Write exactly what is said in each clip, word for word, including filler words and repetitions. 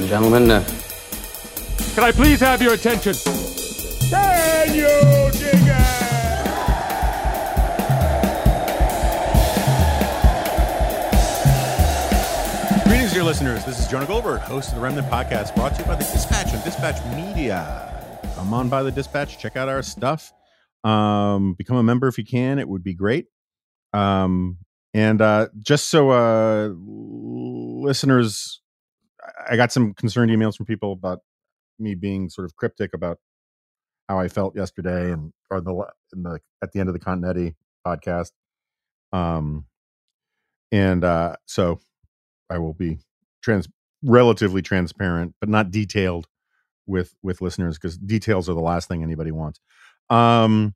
and gentlemen, uh, can I please have your attention? Can you dig it? Greetings, dear listeners. This is Jonah Goldberg, host of the Remnant Podcast, brought to you by the Dispatch and Dispatch Media. Come on by the Dispatch, check out our stuff. Um, become a member if you can; it would be great. Um, and uh, just so uh, listeners, I got some concerned emails from people about me being sort of cryptic about how I felt yesterday, and or the in the at the end of the Continetti podcast. Um, and uh, so. I will be trans relatively transparent, but not detailed with with listeners, because details are the last thing anybody wants. Um,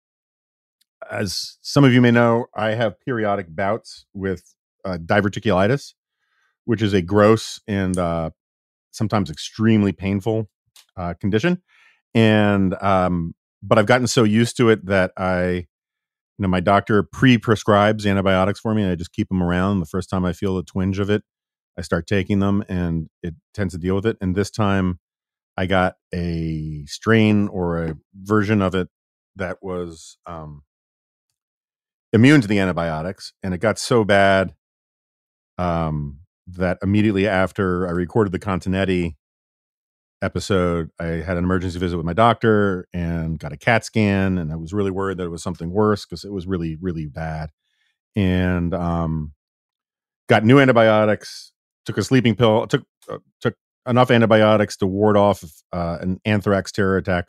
as some of you may know, I have periodic bouts with uh, diverticulitis, which is a gross and uh, sometimes extremely painful uh, condition. And um, but I've gotten so used to it that I, you know, my doctor pre-prescribes antibiotics for me, and I just keep them around. The first time I feel a twinge of it, I start taking them, and it tends to deal with it. And this time I got a strain or a version of it that was um, immune to the antibiotics. And it got so bad um, that immediately after I recorded the Continetti episode, I had an emergency visit with my doctor and got a CAT scan. And I was really worried that it was something worse, because it was really, really bad. And um, got new antibiotics. Took a sleeping pill. Took uh, took enough antibiotics to ward off uh, an anthrax terror attack,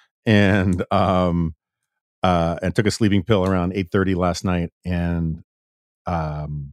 and um, uh, and took a sleeping pill around eight thirty last night, and um,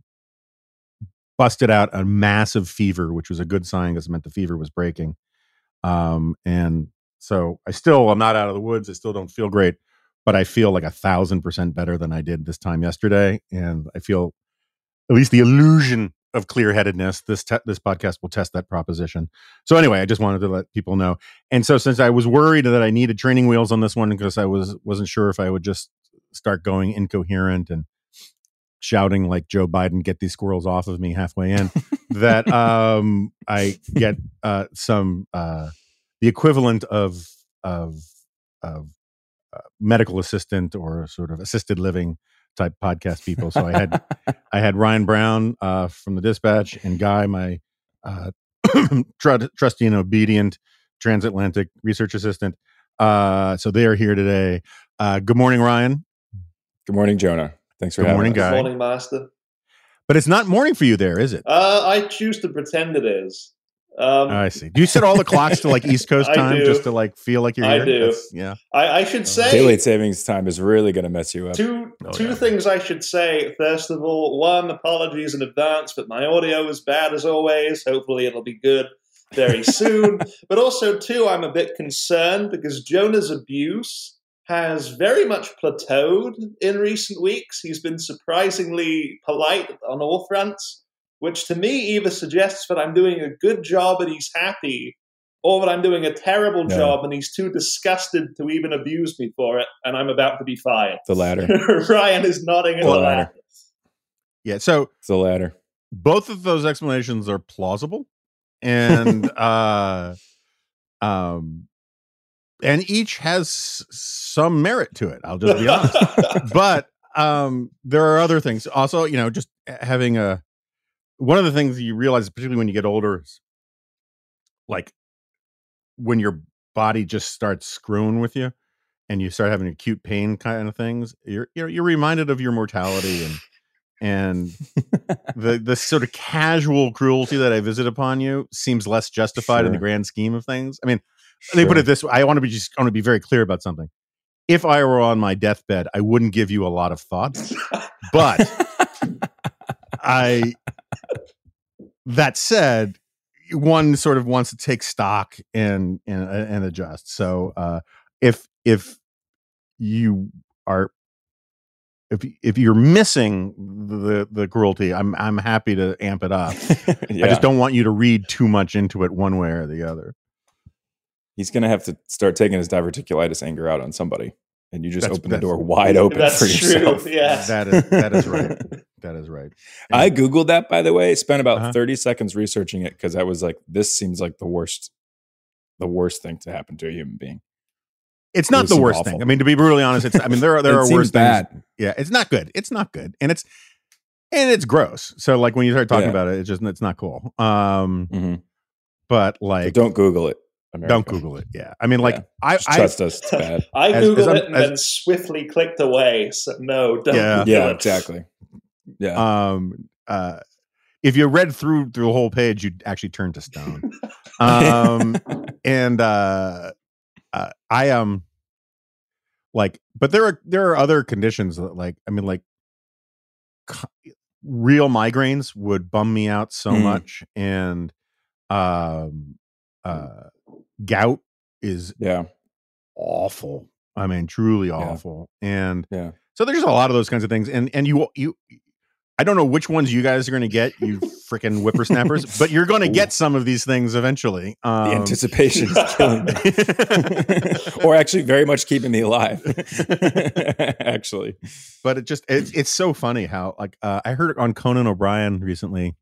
busted out a massive fever, which was a good sign, because it meant the fever was breaking. Um, and so I still am not out of the woods. I still don't feel great, but I feel like a thousand percent better than I did this time yesterday, and I feel at least the illusion of clear-headedness. This te- this podcast will test that proposition. So anyway, I just wanted to let people know. And so since I was worried that I needed training wheels on this one, because I was wasn't sure if I would just start going incoherent and shouting like Joe Biden, "Get these squirrels off of me" halfway in, that um, I get uh, some uh, the equivalent of of of uh, medical assistant or sort of assisted living type podcast people. So I had I had Ryan Brown uh, from the Dispatch, and Guy, my uh, tr- trusty and obedient transatlantic research assistant. Uh, so they are here today. Uh, good morning, Ryan. Good morning, Jonah. Thanks for good having morning, us. Guy. Good morning, Master. But it's not morning for you there, is it? Uh, I choose to pretend it is. Um, I see. Do you set all the clocks to like East Coast time do. just to like feel like you're I here? do. That's, yeah. I, I should say Daylight savings time is really going to mess you up. two Oh, two yeah. things I should say. First of all, one, apologies in advance, but my audio is bad as always. Hopefully it'll be good very soon. But also, two, I'm a bit concerned because Jonah's abuse has very much plateaued in recent weeks. He's been surprisingly polite on all fronts, which to me either suggests that I'm doing a good job and he's happy, or that I'm doing a terrible No. job and he's too disgusted to even abuse me for it, and I'm about to be fired. The latter. Ryan is nodding at The the latter. latter. Yeah. So It's the latter. both of those explanations are plausible, and uh, um, and each has some merit to it. I'll just be honest. But um, there are other things. Also, you know, just having a one of the things you realize, particularly when you get older, is like when your body just starts screwing with you, and you start having acute pain kind of things. You're you're, you're reminded of your mortality and and the the sort of casual cruelty that I visit upon you seems less justified in the Sure. grand scheme of things. I mean, let me put it this way. I want to be just I want to be very clear about something. If I were on my deathbed, I wouldn't give you a lot of thought. But I, that said, one sort of wants to take stock and and, and adjust. So uh, if if you are if if you're missing the the cruelty, I'm I'm happy to amp it up. Yeah. I just don't want you to read too much into it one way or the other. He's going to have to start taking his diverticulitis anger out on somebody. And you just That's- open the that's- door wide open That's for true. yourself. Yeah. That is that is right. that is right. I Googled that, by the way, spent about Uh-huh. thirty seconds researching it because I was like, this seems like the worst, the worst thing to happen to a human being. It's It not would the seem worst awful. thing. I mean, to be brutally honest, it's. I mean, there are there It are seems worse bad. things. Yeah, it's not good. It's not good, and it's and it's gross. So like when you start talking Yeah. about it, it's just it's not cool. Um, Mhm. but So like, don't Google it. America. don't Google it. Yeah, I mean, like Yeah. I, Just I trust us. It's bad. I As- googled as I'm- it and as- then swiftly clicked away. So no, don't Yeah. Google Yeah, it. exactly. Yeah. um uh, if you read through through the whole page, you'd actually turn to stone. um, and uh, uh, I um, like, but there are there are other conditions that, like, I mean, like, co- real migraines would bum me out so Mm. much, and um, uh, gout is yeah. awful. I mean, truly awful. And Yeah. so there's just a lot of those kinds of things. And and you you I don't know which ones you guys are going to get, you freaking whippersnappers, but you're going to get some of these things eventually. Um, The anticipation is killing me. Or actually very much keeping me alive. Actually. but it just it's it's so funny how, like, uh, I heard on Conan O'Brien recently.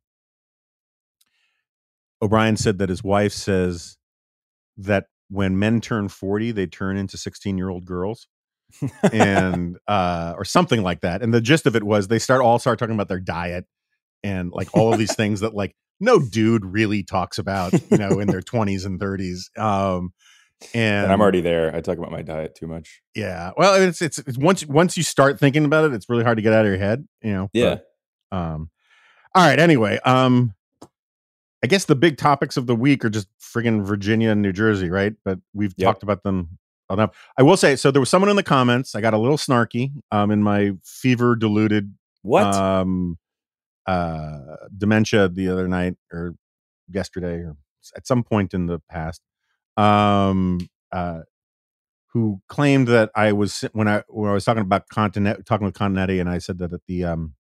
O'Brien said that his wife says that when men turn forty, they turn into sixteen year old girls. and uh or something like that, and the gist of it was they start all start talking about their diet and like all of these things that like no dude really talks about, you know, in their twenties and thirties. um and, And I'm already there. I talk about my diet too much. yeah, well, it's, it's it's once once you start thinking about it, it's really hard to get out of your head, you know. Yeah. but, um all right, anyway, um I guess the big topics of the week are just friggin' Virginia and New Jersey, right? But we've Yep. talked about them enough. I will say, so there was someone in the comments. I got a little snarky um, in my fever diluted What? um, uh, dementia the other night or yesterday or at some point in the past, um, uh, who claimed that I was when I when I was talking about Continent, talking with Continetti, and I said that at the um,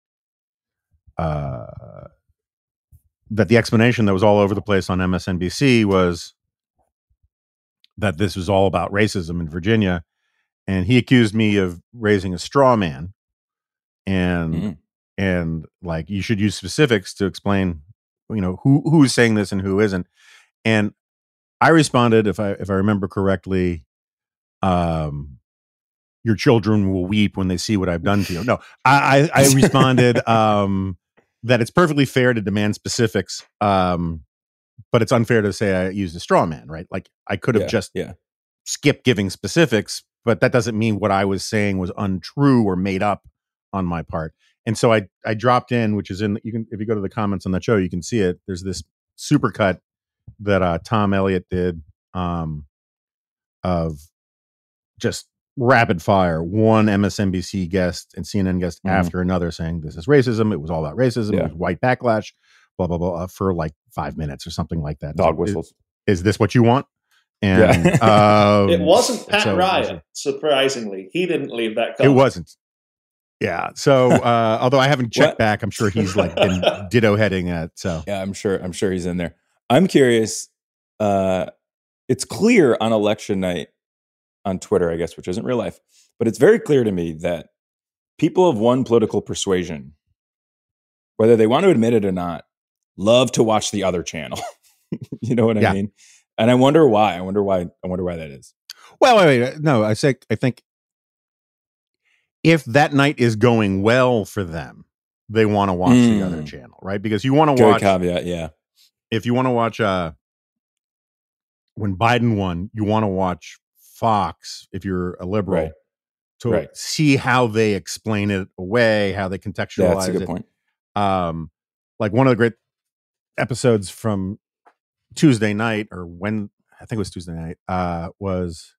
uh, that the explanation that was all over the place on M S N B C was that this was all about racism in Virginia, and he accused me of raising a straw man, and Mhm. and like you should use specifics to explain, you know, who who is saying this and who isn't. And I responded, if I if I remember correctly, um, your children will weep when they see what I've done to you. No, I I, I responded um, that it's perfectly fair to demand specifics, um, but it's unfair to say I used a straw man, right? Like I could have Yeah, just yeah. skip giving specifics, but that doesn't mean what I was saying was untrue or made up on my part. And so I I dropped in, which is in you can if you go to the comments on that show, you can see it. There's this supercut that uh, Tom Elliott did um, of just rapid fire, one M S N B C guest and C N N guest Mhm. after another saying this is racism. It was all about racism. Yeah. It was white backlash, blah blah blah, uh, for like five minutes or something like that. Dog Is- whistles. Is, is this what you want? And Yeah. um, It wasn't Pat so- Ryan, surprisingly. He didn't leave that It comment. wasn't. Yeah. So, uh, although I haven't checked What? back, I'm sure he's like been ditto heading it. So, Yeah, I'm sure. I'm sure he's in there. I'm curious. Uh, it's clear on election night on Twitter, I guess, which isn't real life, but it's very clear to me that people of one political persuasion, whether they want to admit it or not, love to watch the other channel. You know what I Yeah. mean? And I wonder why. I wonder why. I wonder why that is. well, wait, wait, no, I say, I think if that night is going well for them, they want to watch the other Mm. channel, right? Because you want to Good watch, caveat. Yeah. if you want to watch, uh, when Biden won, you want to watch Fox if you're a liberal Right. to Right. see how they explain it away, how they Yeah, contextualize that's a good it. point. Um, like one of the great episodes from Tuesday night, or when I think it was Tuesday night, uh, was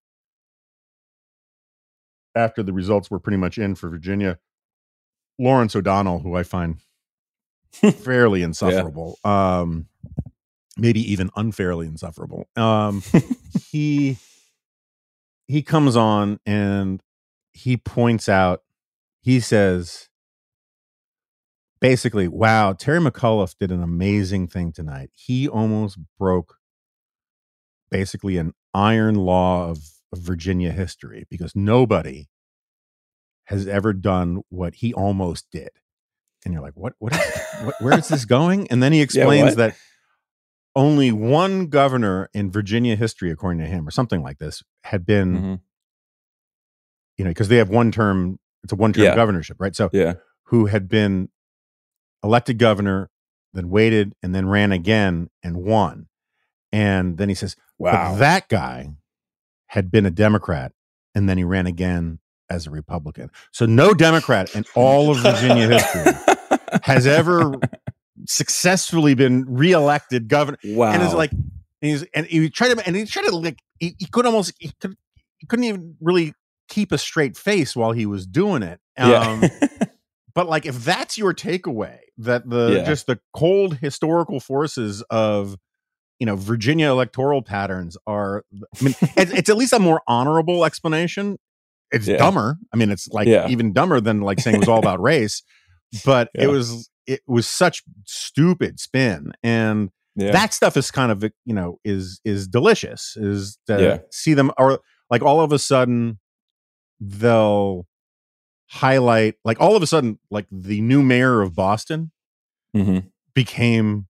after the results were pretty much in for Virginia. Lawrence O'Donnell, who I find fairly insufferable, um, maybe even unfairly insufferable. Um, he he comes on and he points out. He says, basically, wow, Terry McAuliffe did an amazing thing tonight. He almost broke basically an iron law of, of Virginia history, because nobody has ever done what he almost did. and you're like, what, what, is, what where is this going? And then he explains yeah, that only one governor in Virginia history, according to him, or something like this, had been, mm-hmm. you know, because they have one term, it's a one term yeah. governorship, right? So, yeah. who had been elected governor, then waited, and then ran again and won. And then he says, wow, but that guy had been a Democrat, and then he ran again as a Republican. So no Democrat in all of Virginia history has ever successfully been reelected governor. Wow. And it's like, and he's, and he tried to, and he tried to like, he, he could almost, he, could, he couldn't even really keep a straight face while he was doing it. Um, yeah. But like, if that's your takeaway, that the, yeah. just the cold historical forces of, you know, Virginia electoral patterns are, I mean, it's, it's at least a more honorable explanation. It's yeah. dumber. I mean, it's like yeah. even dumber than like saying it was all about race, but yeah. it was, it was such stupid spin. And yeah. that stuff is kind of, you know, is, is delicious, is to yeah. see them, or like all of a sudden they'll highlight, like all of a sudden, like the new mayor of Boston mm-hmm. became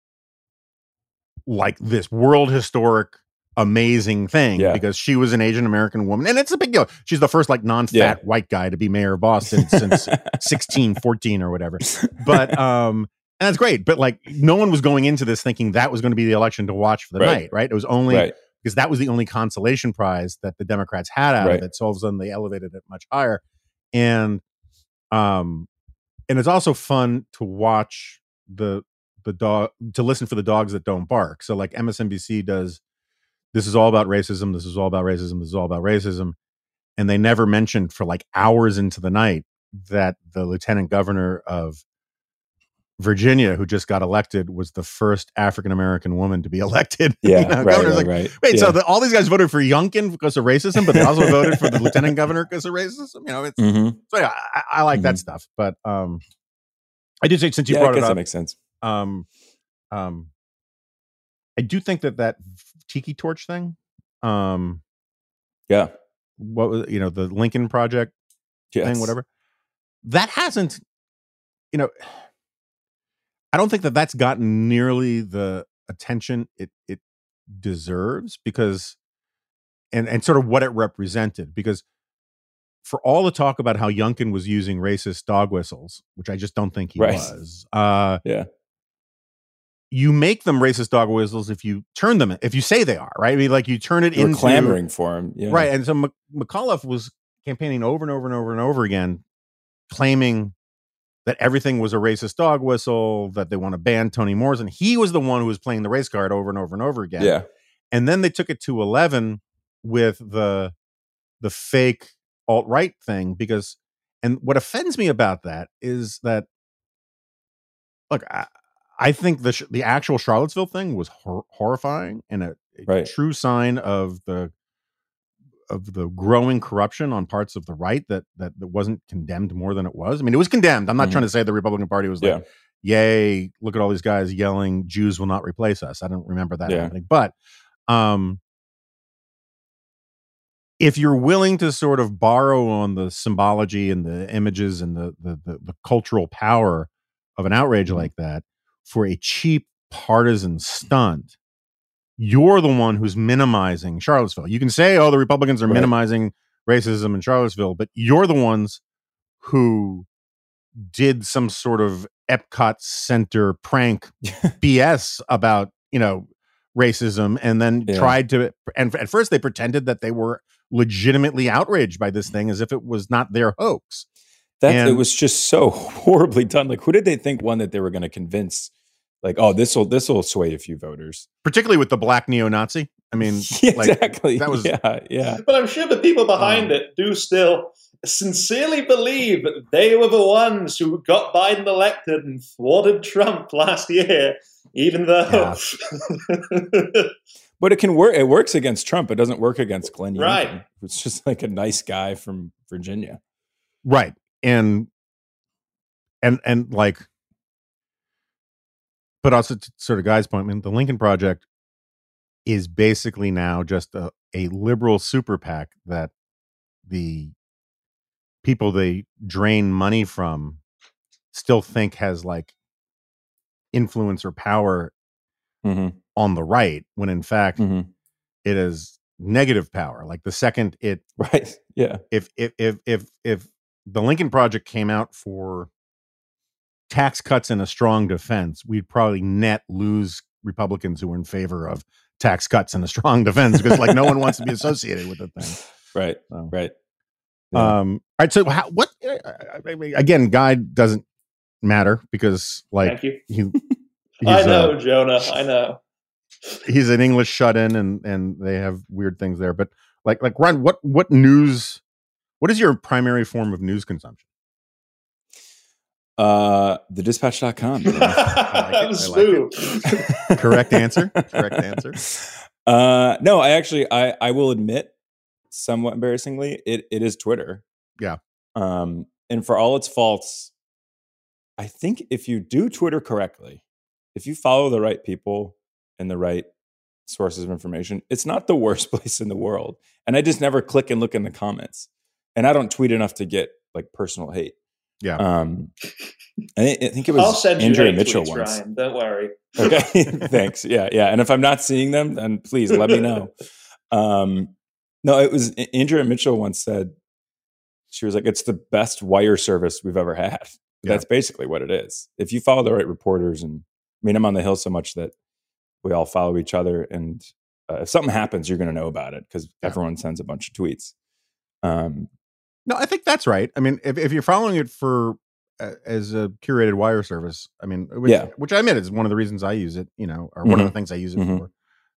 like this world historic amazing thing yeah. because she was an Asian American woman, and it's a big deal. She's the first like non-fat yeah. white guy to be mayor of Boston since sixteen fourteen or whatever. But um and that's great, but like no one was going into this thinking that was going to be the election to watch for the right. night, right? It was only right. because that was the only consolation prize that the Democrats had out right. of it. So all of a sudden they elevated it much higher. And um and it's also fun to watch the the dog, to listen for the dogs that don't bark. So like M S N B C does, this is all about racism, this is all about racism, this is all about racism. And they never mentioned for like hours into the night that the lieutenant governor of Virginia, who just got elected, was the first African-American woman to be elected. Yeah, you know, right, governor's right, like, right. wait, yeah. so the, all these guys voted for Youngkin because of racism, but they also voted for the lieutenant governor because of racism? You know, it's, mm-hmm. so yeah, I, I like mm-hmm. that stuff. But um, I did say, since you yeah, brought I guess it up, that makes sense. Um, um, I do think that that Tiki Torch thing, um, yeah, what was, you know, the Lincoln Project yes. thing, whatever, that hasn't, you know, I don't think that that's gotten nearly the attention it it deserves because, and and sort of what it represented, because for all the talk about how Youngkin was using racist dog whistles, which I just don't think he right. was, uh, yeah. you make them racist dog whistles if you turn them, if you say they are, right? I mean, like you turn it You're into clamoring for him, yeah. right? And so Mc, McAuliffe was campaigning over and over and over and over again, claiming that everything was a racist dog whistle, that they want to ban Toni Morrison. He was the one who was playing the race card over and over and over again. Yeah, and then they took it to eleven with the the fake alt-right thing, because, and what offends me about that is that, look, I, I think the sh- the actual Charlottesville thing was hor- horrifying and a, a right. true sign of the of the growing corruption on parts of the right that that, that wasn't condemned more than it was. I mean, it was condemned. I'm not mm-hmm. trying to say the Republican Party was like, yeah. yay, look at all these guys yelling, Jews will not replace us. I don't remember that yeah. happening. But um, if you're willing to sort of borrow on the symbology and the images and the the, the, the cultural power of an outrage mm-hmm. like that for a cheap partisan stunt, you're the one who's minimizing Charlottesville. You can say, oh, the Republicans are right. minimizing racism in Charlottesville, but you're the ones who did some sort of Epcot Center prank B S about, you know, racism, and then yeah. tried to, and at first they pretended that they were legitimately outraged by this thing as if it was not their hoax. That and, it was just so horribly done. Like, who did they think, one, that they were going to convince? Like, oh, this will this will sway a few voters, particularly with the black neo-Nazi. I mean, yeah, like, exactly. That was, yeah, yeah. But I'm sure the people behind um, it do still sincerely believe that they were the ones who got Biden elected and thwarted Trump last year, even though. Yeah. But it can work. It works against Trump. It doesn't work against Glenn Youngkin, right? It's just like a nice guy from Virginia, right? And and and like. But also, to sort of Guy's point, I mean, the Lincoln Project is basically now just a, a liberal super PAC that the people they drain money from still think has like influence or power Mm-hmm. on the right, when in fact Mm-hmm. it is negative power. Like the second it, Right. Yeah. if if if if if the Lincoln Project came out for tax cuts and a strong defense, we'd probably net lose Republicans who were in favor of tax cuts and a strong defense, because like no one wants to be associated with the thing. Right. So, Right. Yeah. um, all right. So how, what? I mean, again, Guy doesn't matter because like Thank you. he, he's, I know, uh, Jonah. I know. he's an English shut-in, and and they have weird things there. But like like Ron, what what news? What is your primary form of news consumption? Uh, the dispatch dot com. I like that it. was I like it. smooth. Correct answer. Correct answer. Uh, no, I actually, I, I will admit, somewhat embarrassingly, it, it is Twitter. Yeah. Um, and for all its faults, I think if you do Twitter correctly, if you follow the right people and the right sources of information, it's not the worst place in the world. And I just never click and look in the comments. And I don't tweet enough to get like personal hate. Yeah. Um, I, think, I think it was I'll send you Andrea hate Mitchell tweets, once. Ryan. Don't worry. Okay, thanks. Yeah, yeah. And if I'm not seeing them, then please let me know. Um, no, it was Andrea Mitchell once said, she was like, it's the best wire service we've ever had. Yeah. That's basically what it is. If you follow the right reporters, and I mean, I'm on the Hill so much that we all follow each other. And uh, if something happens, you're going to know about it because Yeah. everyone sends a bunch of tweets. Um, No, I think that's right. I mean, if, if you're following it for uh, as a curated wire service, I mean, which, Yeah. which I admit is one of the reasons I use it, you know, or one of Mhm. the things I use it Mhm. for.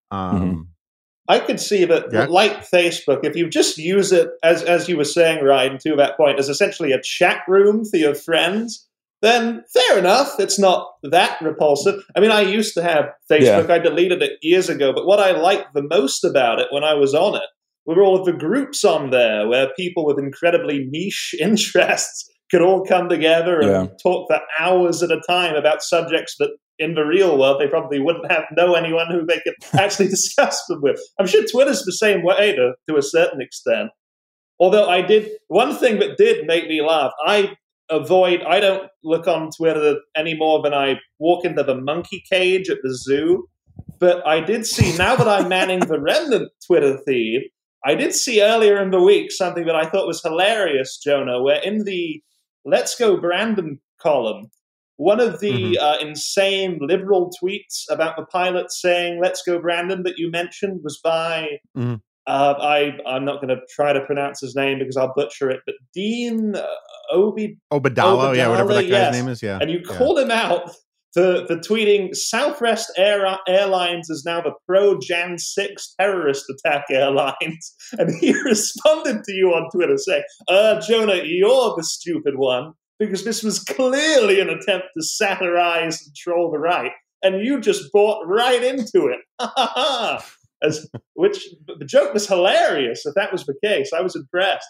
Um, I could see that, Yeah. like Facebook, if you just use it, as as you were saying, Ryan, to that point, as essentially a chat room for your friends, then fair enough. It's not that repulsive. I mean, I used to have Facebook. I deleted it years ago. But what I liked the most about it when I was on it were all of the groups on there where people with incredibly niche interests could all come together and Yeah. talk for hours at a time about subjects that in the real world they probably wouldn't have know anyone who they could actually discuss them with. I'm sure Twitter's the same way to, to a certain extent. Although I did, one thing that did make me laugh, I avoid, I don't look on Twitter any more than I walk into the monkey cage at the zoo. But I did see, now that I'm manning the Remnant Twitter feed, I did see earlier in the week something that I thought was hilarious, Jonah, where in the Let's Go Brandon column, one of the Mhm. uh, insane liberal tweets about the pilot saying "Let's go, Brandon" that you mentioned was by Mhm. uh, I. I'm not going to try to pronounce his name because I'll butcher it, but Dean uh, Obi, Obadala, yeah, whatever that Obadala, guy's yes. name is, yeah. and you yeah. called him out for, for tweeting Southwest Air, Airlines is now the pro Jan six terrorist attack airlines, and he responded to you on Twitter saying, "Uh, Jonah, you're the stupid one." Because this was clearly an attempt to satirize and troll the right, and you just bought right into it. As, which the joke was hilarious. If that was the case, I was impressed.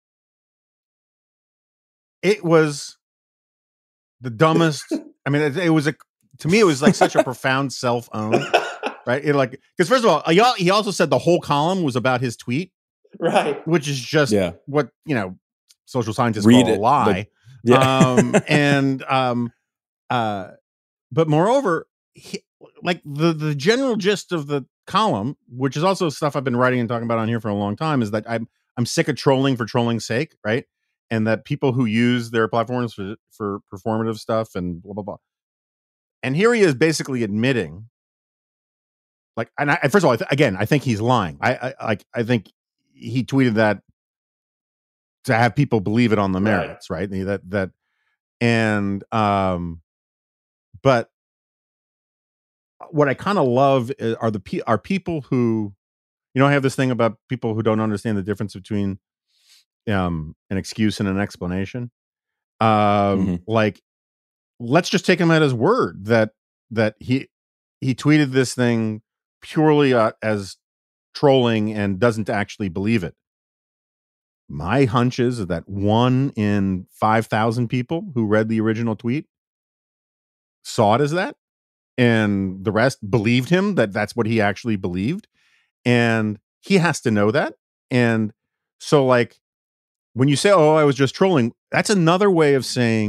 It was the dumbest. I mean, it, it was a, to me, it was like such a profound self-own, right? It like, because first of all, he al- he also said the whole column was about his tweet, Right. which is just yeah. what, you know, social scientists Read call it, a lie. Yeah. um, and, um, uh, but moreover, he, like the, the general gist of the column, which is also stuff I've been writing and talking about on here for a long time, is that I'm, I'm sick of trolling for trolling's sake. Right. And that people who use their platforms for, for performative stuff and blah, blah, blah. And here he is basically admitting, like, and I, first of all, I th- again, I think he's lying. I, I, like, I think he tweeted that to have people believe it on the merits, right? right? That, that, and, um, but what I kind of love is, are the, pe- are people who, you know, I have this thing about people who don't understand the difference between, um, an excuse and an explanation. Um, Mm-hmm. like, let's just take him at his word that, that he, he tweeted this thing purely uh, as trolling and doesn't actually believe it. My hunch is that one in five thousand people who read the original tweet saw it as that, and the rest believed him that that's what he actually believed. And he has to know that. And so, like, when you say, "Oh, I was just trolling," that's another way of saying,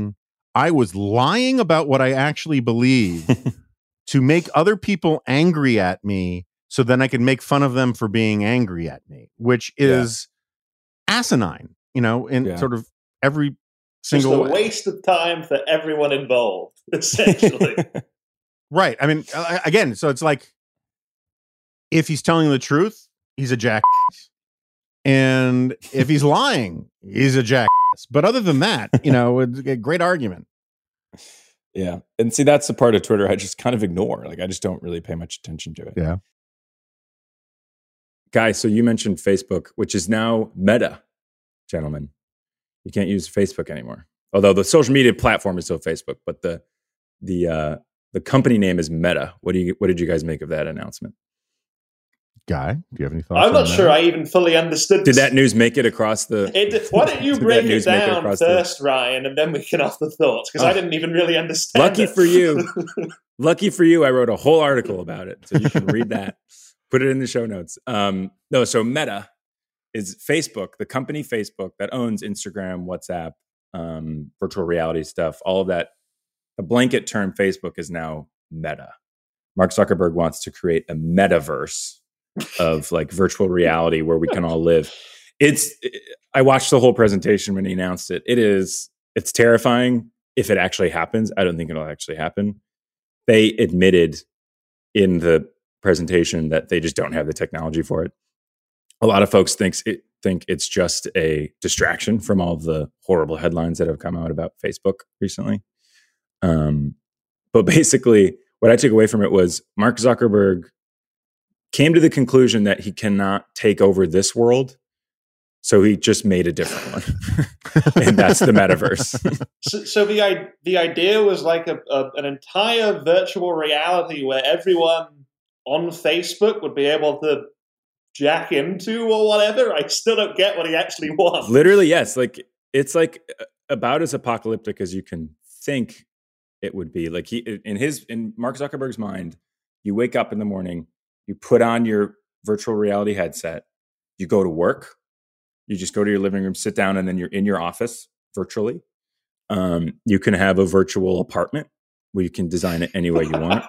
I was lying about what I actually believe to make other people angry at me so then I could make fun of them for being angry at me, which is yeah. asinine, you know, in yeah. sort of every single Just a way. waste of time for everyone involved, essentially. Right. I mean, again, so it's like, if he's telling the truth, he's a jackass. And if he's lying, he's a jackass. But other than that, you know, it's a great argument. Yeah. And see, that's the part of Twitter I just kind of ignore. Like, I just don't really pay much attention to it. Yeah. Guy, so you mentioned Facebook, which is now Meta, gentlemen. You can't use Facebook anymore. Although the social media platform is still Facebook, but the the uh, the company name is Meta. What do you what did you guys make of that announcement? Guy, do you have any thoughts? I'm not sure I even fully understood. Did that news make it across the... It, why don't you break it down it first, the... Ryan, and then we can offer thoughts, because oh. I didn't even really understand Lucky it. for you. Lucky for you, I wrote a whole article about it, so you can read that. Put it in the show notes. Um, no, so Meta is Facebook, the company Facebook that owns Instagram, WhatsApp, um, virtual reality stuff, all of that. The blanket term Facebook is now Meta. Mark Zuckerberg wants to create a metaverse of like virtual reality where we can all live. It's, I watched the whole presentation when he announced it. It is, it's terrifying if it actually happens. I don't think it'll actually happen. They admitted in the presentation that they just don't have the technology for it. A lot of folks thinks it, think it's just a distraction from all of the horrible headlines that have come out about Facebook recently. Um, but basically, what I took away from it was Mark Zuckerberg came to the conclusion that he cannot take over this world, so he just made a different one, and that's the metaverse. so, so the the idea was like a, a an entire virtual reality where everyone on Facebook would be able to jack into or whatever. I still don't get what he actually wants. Literally, yes. Like it's like about as apocalyptic as you can think it would be. Like he, in his, in Mark Zuckerberg's mind, you wake up in the morning, you put on your virtual reality headset, you go to work, you just go to your living room, sit down, and then you're in your office virtually. Um, you can have a virtual apartment where you can design it any way you want.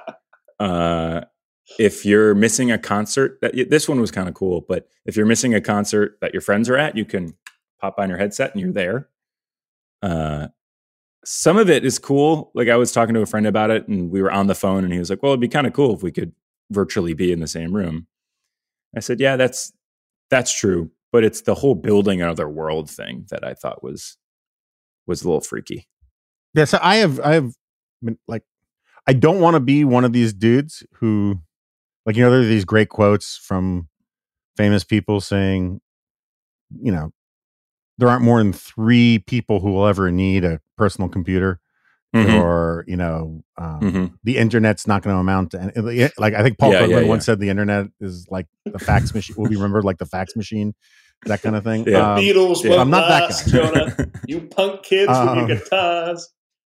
Uh, if you're missing a concert, that this one was kind of cool, but if you're missing a concert that your friends are at, you can pop on your headset and you're there. Uh, some of it is cool. Like I was talking to a friend about it and we were on the phone and he was like, well, it'd be kind of cool if we could virtually be in the same room. I said, yeah, that's, that's true. But it's the whole building another world thing that I thought was, was a little freaky. Yeah. So I have, I have been like, I don't want to be one of these dudes who, like, you know, there are these great quotes from famous people saying, you know, there aren't more than three people who will ever need a personal computer, mm-hmm. or, you know, um, mm-hmm. the internet's not going to amount to any, like, I think Paul yeah, Krugman yeah, yeah. once said the internet is like the fax machine, will be remembered like the fax machine, that kind of thing. Yeah. Um, Beatles, yeah. I'm not that guy. Jonah, you punk kids um, with your guitars.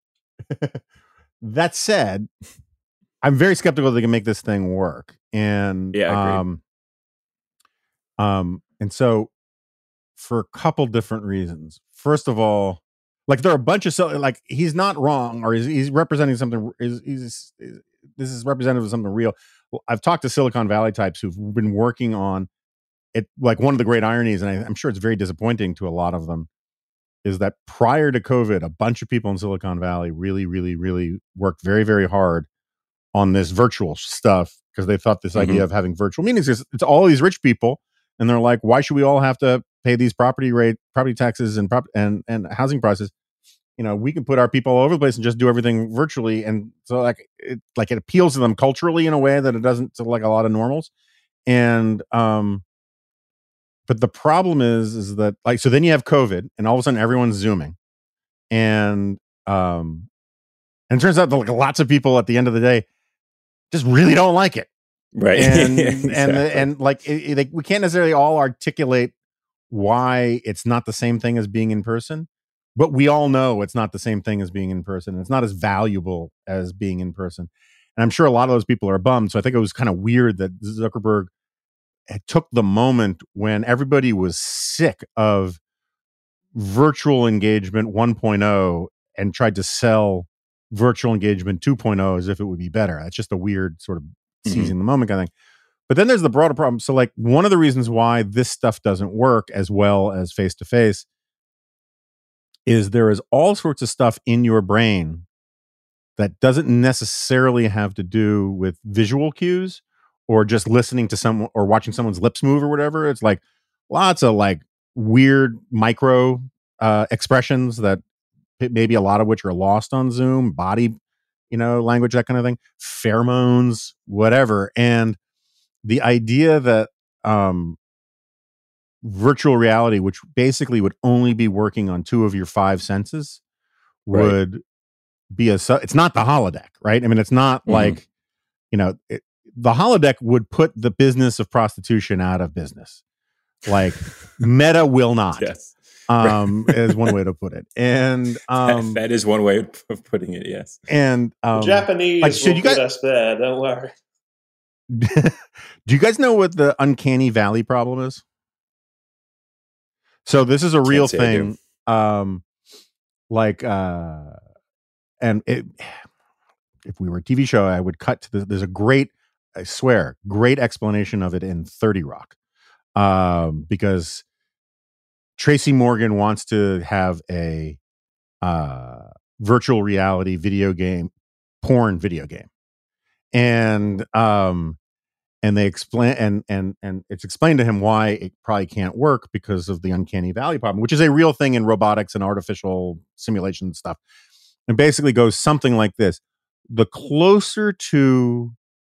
That said, I'm very skeptical they can make this thing work. And, yeah, um, um, and so for a couple different reasons. First of all, like there are a bunch of, like he's not wrong, or he's, he's representing something. He's, he's, this is representative of something real. Well, I've talked to Silicon Valley types who've been working on it. Like one of the great ironies, and I, I'm sure it's very disappointing to a lot of them, is that prior to COVID, a bunch of people in Silicon Valley really, really, really worked very, very hard on this virtual stuff because they thought this mm-hmm. idea of having virtual meetings is it's all these rich people, and they're like, why should we all have to pay these property rate, property taxes, and prop and and housing prices? You know, we can put our people all over the place and just do everything virtually, and so like it like it appeals to them culturally in a way that it doesn't to like a lot of normals, and um. But the problem is, is that like, so then you have COVID and all of a sudden everyone's Zooming, and, um, and it turns out that like lots of people at the end of the day just really don't like it. Right. And, exactly. and, and like, it, it, we can't necessarily all articulate why it's not the same thing as being in person, but we all know it's not the same thing as being in person. It's not as valuable as being in person. And I'm sure a lot of those people are bummed. So I think it was kind of weird that Zuckerberg it took the moment when everybody was sick of virtual engagement one point oh and tried to sell virtual engagement two point oh as if it would be better. That's just a weird sort of seizing mm-hmm. the moment kind of thing. But then there's the broader problem. So like one of the reasons why this stuff doesn't work as well as face-to-face is there is all sorts of stuff in your brain that doesn't necessarily have to do with visual cues or just listening to someone or watching someone's lips move or whatever. It's like lots of like weird micro uh, expressions that maybe a lot of which are lost on Zoom, body, you know, language, that kind of thing, pheromones, whatever. And the idea that um, virtual reality, which basically would only be working on two of your five senses, would right. be a, it's not the holodeck, right? I mean, it's not mm-hmm. like, you know, it, the holodeck would put the business of prostitution out of business. Like Meta will not. Yes. Um, is one way to put it. And um, that, that is one way of putting it, yes. And um, the Japanese like, will you guys, get us there, don't worry. Do you guys know what the uncanny valley problem is? So this is a real thing. Um, like, uh, and it, if we were a T V show, I would cut to the, there's a great, I swear, great explanation of it in thirty Rock. Um, because Tracy Morgan wants to have a uh, virtual reality video game, porn video game. And um, and they explain and and and it's explained to him why it probably can't work because of the uncanny valley problem, which is a real thing in robotics and artificial simulation stuff. And basically goes something like this: the closer to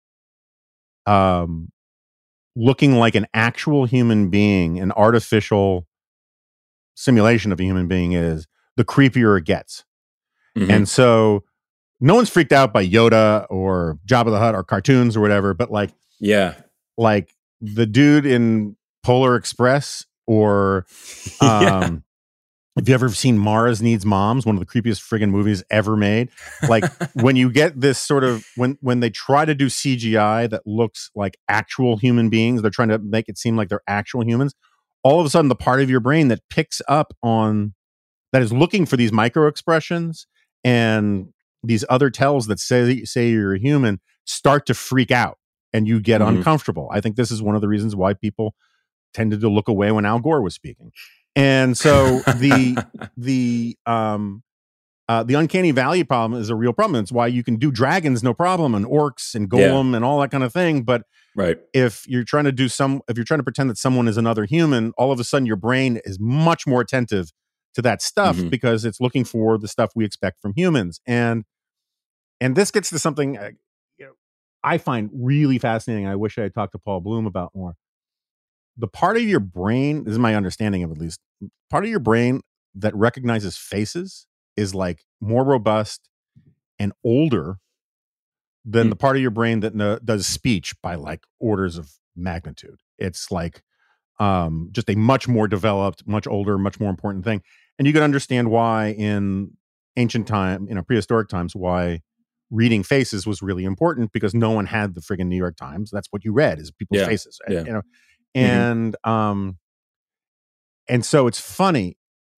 um, looking like an actual human being, an artificial simulation of a human being is, the creepier it gets. Mm-hmm. And so no one's freaked out by Yoda or Jabba the Hutt or cartoons or whatever, but like, yeah, like the dude in Polar Express or, um, yeah. Have you ever seen Mars Needs Moms? One of the creepiest friggin' movies ever made. Like when you get this sort of, when, when they try to do C G I that looks like actual human beings, they're trying to make it seem like they're actual humans. All of a sudden the part of your brain that picks up on, that is looking for these micro expressions and these other tells that say, say you're a human, start to freak out and you get mm-hmm. uncomfortable. I think this is one of the reasons why people tended to look away when Al Gore was speaking. And so the, the, um, uh, the uncanny valley problem is a real problem. It's why you can do dragons, no problem, and orcs and golem yeah. and all that kind of thing. But right. if you're trying to do some, if you're trying to pretend that someone is another human, all of a sudden your brain is much more attentive to that stuff mm-hmm. because it's looking for the stuff we expect from humans. And, and this gets to something uh, you know, I find really fascinating. I wish I had talked to Paul Bloom about more. The part of your brain, this is my understanding of at least, part of your brain that recognizes faces is like more robust and older than mm. the part of your brain that no, does speech by like orders of magnitude. It's like um, just a much more developed, much older, much more important thing. And you can understand why in ancient time, you know, prehistoric times, why reading faces was really important, because no one had the friggin' New York Times. That's what you read, is people's yeah. faces. Yeah. You know, and mm-hmm. um, and so it's funny.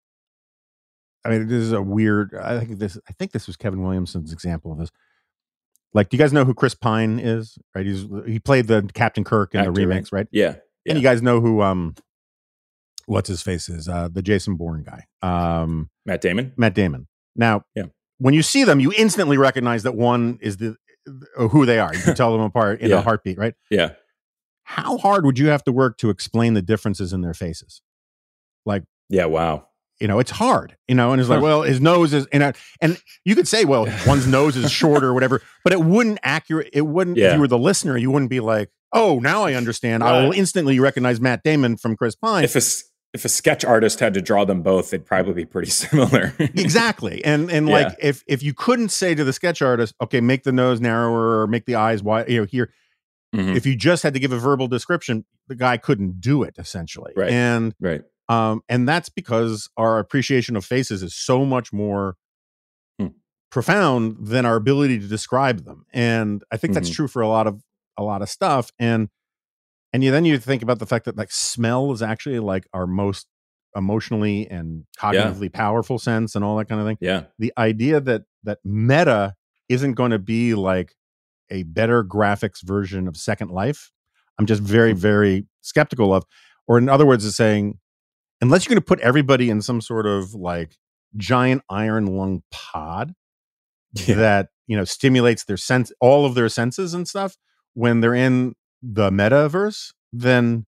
I mean, this is a weird. I think this. I think this was Kevin Williamson's example of this. Like, do you guys know who Chris Pine is? Right, he's he played the Captain Kirk in Actor, the remakes, right? Yeah. yeah, and you guys know who um, what's his face is? Uh, the Jason Bourne guy, um, Matt Damon. Matt Damon. Now, yeah. when you see them, you instantly recognize that one is the uh, who they are. You can tell them apart in yeah. a heartbeat, right? Yeah. How hard would you have to work to explain the differences in their faces? Like, yeah, wow. You know, it's hard, you know, and it's like, well, his nose is, and, and you could say, well, one's nose is shorter or whatever, but it wouldn't accurate. It wouldn't, yeah. if you were the listener, you wouldn't be like, oh, now I understand. Right. I will instantly recognize Matt Damon from Chris Pine. If a, if a sketch artist had to draw them both, they'd probably be pretty similar. Exactly. And, and yeah. like, if, if you couldn't say to the sketch artist, okay, make the nose narrower or make the eyes wide, you know, here, mm-hmm. if you just had to give a verbal description, the guy couldn't do it, essentially. Right. And, right. Um, and that's because our appreciation of faces is so much more hmm. profound than our ability to describe them. And I think mm-hmm. that's true for a lot of a lot of stuff. And and you then you think about the fact that like smell is actually like our most emotionally and cognitively yeah. powerful sense and all that kind of thing. Yeah. The idea that that meta isn't going to be like a better graphics version of Second Life, I'm just very, very skeptical of. Or in other words, is saying, unless you're going to put everybody in some sort of like giant iron lung pod yeah. that, you know, stimulates their sense, all of their senses and stuff when they're in the metaverse, then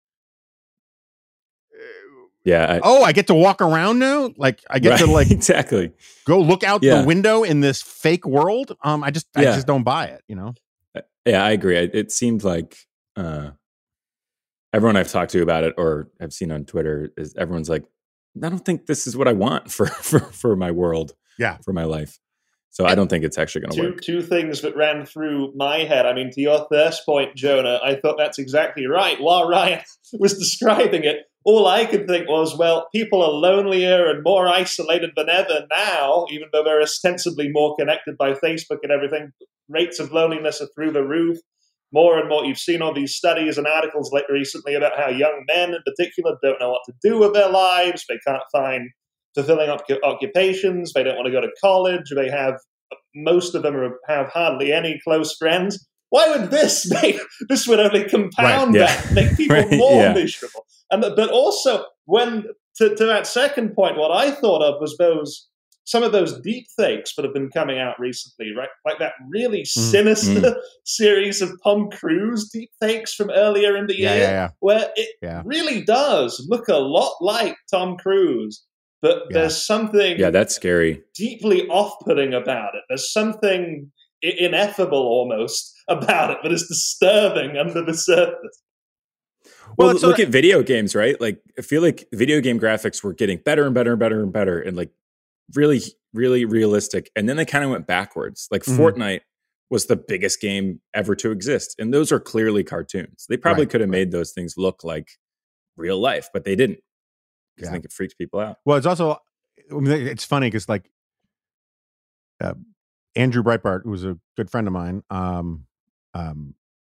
yeah. I, oh, I get to walk around now. Like I get right, to like exactly go look out yeah. the window in this fake world. Um, I just, yeah. I just don't buy it. You know? Yeah, I agree. It, it seemed like uh, everyone I've talked to about it or have seen on Twitter is everyone's like, I don't think this is what I want for for for my world. Yeah, for my life. So I don't think it's actually going to two, work. Two things that ran through my head. I mean, to your first point, Jonah, I thought that's exactly right. While Ryan was describing it, all I could think was, well, people are lonelier and more isolated than ever now, even though they're ostensibly more connected by Facebook and everything. Rates of loneliness are through the roof. More and more, you've seen all these studies and articles like recently about how young men in particular don't know what to do with their lives. They can't find fulfilling occupations. They don't want to go to college. They have, most of them are, have hardly any close friends. Why would this make, this would only compound right, yeah. that, make people right, more yeah. miserable. And But also, when to, to that second point, what I thought of was those, some of those deep fakes that have been coming out recently, right? Like that really mm, sinister mm. series of Tom Cruise deep fakes from earlier in the yeah, year, yeah, yeah. where it yeah. really does look a lot like Tom Cruise, but yeah. there's something yeah, that's scary, deeply off-putting about it. There's something ineffable almost about it that is disturbing under the surface. Well, well look at video games, right? Like, I feel like video game graphics were getting better and better and better and better, and like really, really realistic. And then they kind of went backwards. Like mm-hmm. Fortnite was the biggest game ever to exist, and those are clearly cartoons. They probably right, could have right. made those things look like real life, but they didn't. Because yeah. I think it freaks people out. Well, it's also, I mean, it's funny because like uh, Andrew Breitbart, who was a good friend of mine, um, um,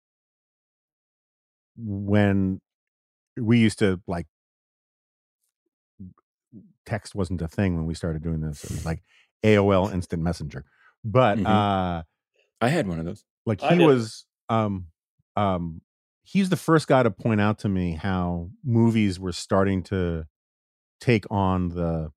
when we used to like, text wasn't a thing when we started doing this. It was like A O L Instant Messenger. But mm-hmm. uh, I had one of those. Like he was, um, um, he's the first guy to point out to me how movies were starting to take on the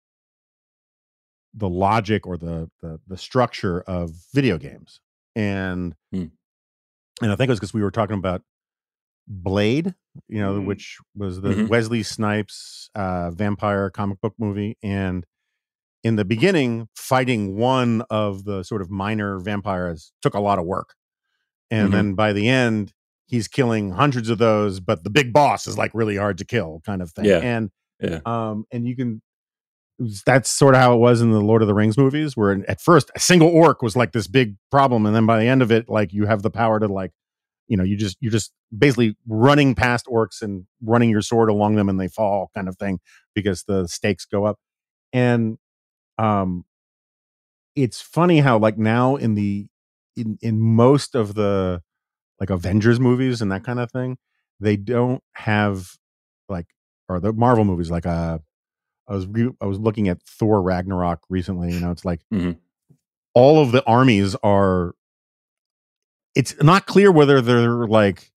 the logic or the the, the structure of video games. And mm. and I think it was because we were talking about Blade, you know, mm. which was the mm-hmm. Wesley Snipes uh, vampire comic book movie. And in the beginning, fighting one of the sort of minor vampires took a lot of work. And mm-hmm. then by the end, he's killing hundreds of those, but the big boss is like really hard to kill kind of thing. Yeah. And yeah. um, and you can, that's sort of how it was in the Lord of the Rings movies, where at first a single orc was like this big problem. And then by the end of it, like you have the power to like, you know, you just, you're just basically running past orcs and running your sword along them and they fall kind of thing because the stakes go up. And um, it's funny how like now in the, in, in most of the like Avengers movies and that kind of thing, they don't have like, or the Marvel movies, like uh, I was re- I was looking at Thor Ragnarok recently. You know, it's like mm-hmm. all of the armies are. It's not clear whether they're like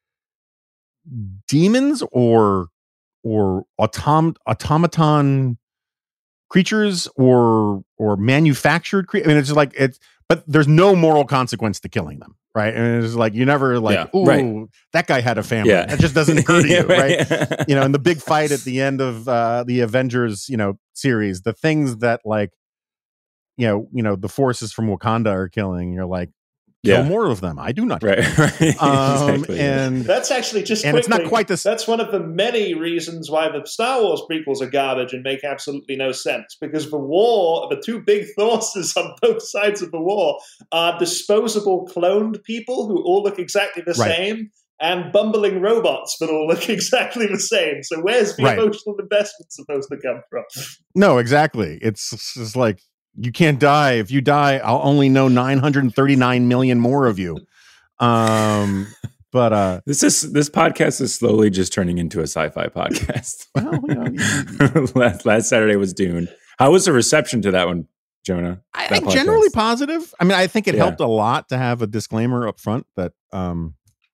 demons or or autom- automaton creatures or or manufactured. Cre- I mean, it's just like it's. But there's no moral consequence to killing them, right? And it's like you never like, yeah, ooh, right. that guy had a family. Yeah. That just doesn't occur to you, yeah, right? right? You know, in the big fight at the end of uh, the Avengers, you know, series, the things that like, you know, you know, the forces from Wakanda are killing, you're like, kill yeah. more of them. I do not. Right. right. Um, exactly. And that's actually just and quickly, it's not quite this. That's one of the many reasons why the Star Wars prequels are garbage and make absolutely no sense. Because the war, the two big forces on both sides of the war are disposable cloned people who all look exactly the right. same and bumbling robots that all look exactly the same. So where's the right. emotional investment supposed to come from? No, exactly. It's just like, you can't die. If you die, I'll only know nine hundred thirty-nine million more of you. Um, But uh, this is this podcast is slowly just turning into a sci-fi podcast. Well, you know, you, last, last Saturday was Dune. How was the reception to that one, Jonah? I that think podcast? generally positive. I mean, I think it Yeah. helped a lot to have a disclaimer up front that um,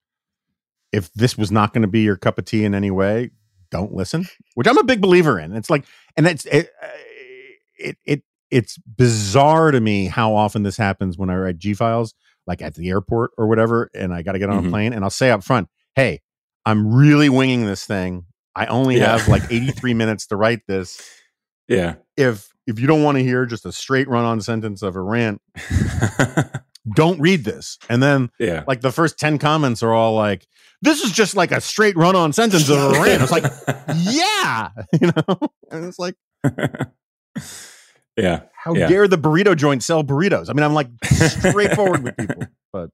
if this was not going to be your cup of tea in any way, don't listen. Which I'm a big believer in. It's like, and it's it, it it it's bizarre to me how often this happens when I write G files, like at the airport or whatever, and I got to get on Mhm. a plane, and I'll say up front, "Hey, I'm really winging this thing. I only Yeah. have like eighty-three minutes to write this. Yeah. If if you don't want to hear just a straight run-on sentence of a rant, don't read this." And then yeah. like the first ten comments are all like, "This is just like a straight run-on sentence of a rant." It's like, yeah, you know, and it's like, yeah. how Yeah. dare the burrito joint sell burritos? I mean, I'm like straightforward with people, but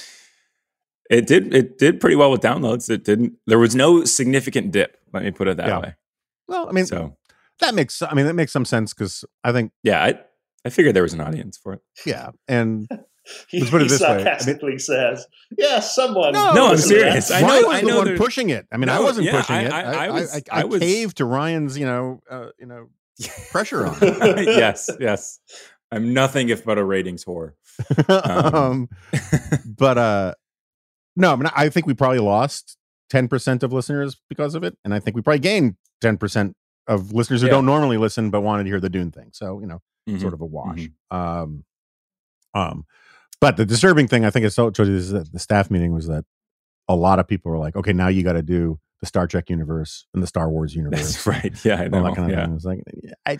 It did. It did pretty well with downloads. It didn't. There was no significant dip. Let me put it that Yeah. way. well, I mean, So that makes, I mean, that makes some sense because I think, yeah, I I figured there was an audience for it. yeah, and He, Let's put it he this way. I mean- sarcastically says, "Yeah, someone." No, No, I'm listened to that." serious. I Ryan know- was I the know one there- pushing it. I mean, I No, wasn't yeah, pushing I- it. I- I, I was- I, I, I was- caved to Ryan's, you know, uh, you know, pressure on it. yes. Yes. I'm nothing if but a ratings whore. um, but uh, no, I mean, I think we probably lost ten percent of listeners because of it, and I think we probably gained ten percent of listeners who Yeah. don't normally listen but wanted to hear the Dune thing. So you know, Mhm. sort of a wash. Mhm. Um, um, but the disturbing thing I think I told you is that the staff meeting was that a lot of people were like, "Okay, now you got to do the Star Trek universe and the Star Wars universe." That's right. Yeah, I and all know. that kind of yeah. thing. It was like, I,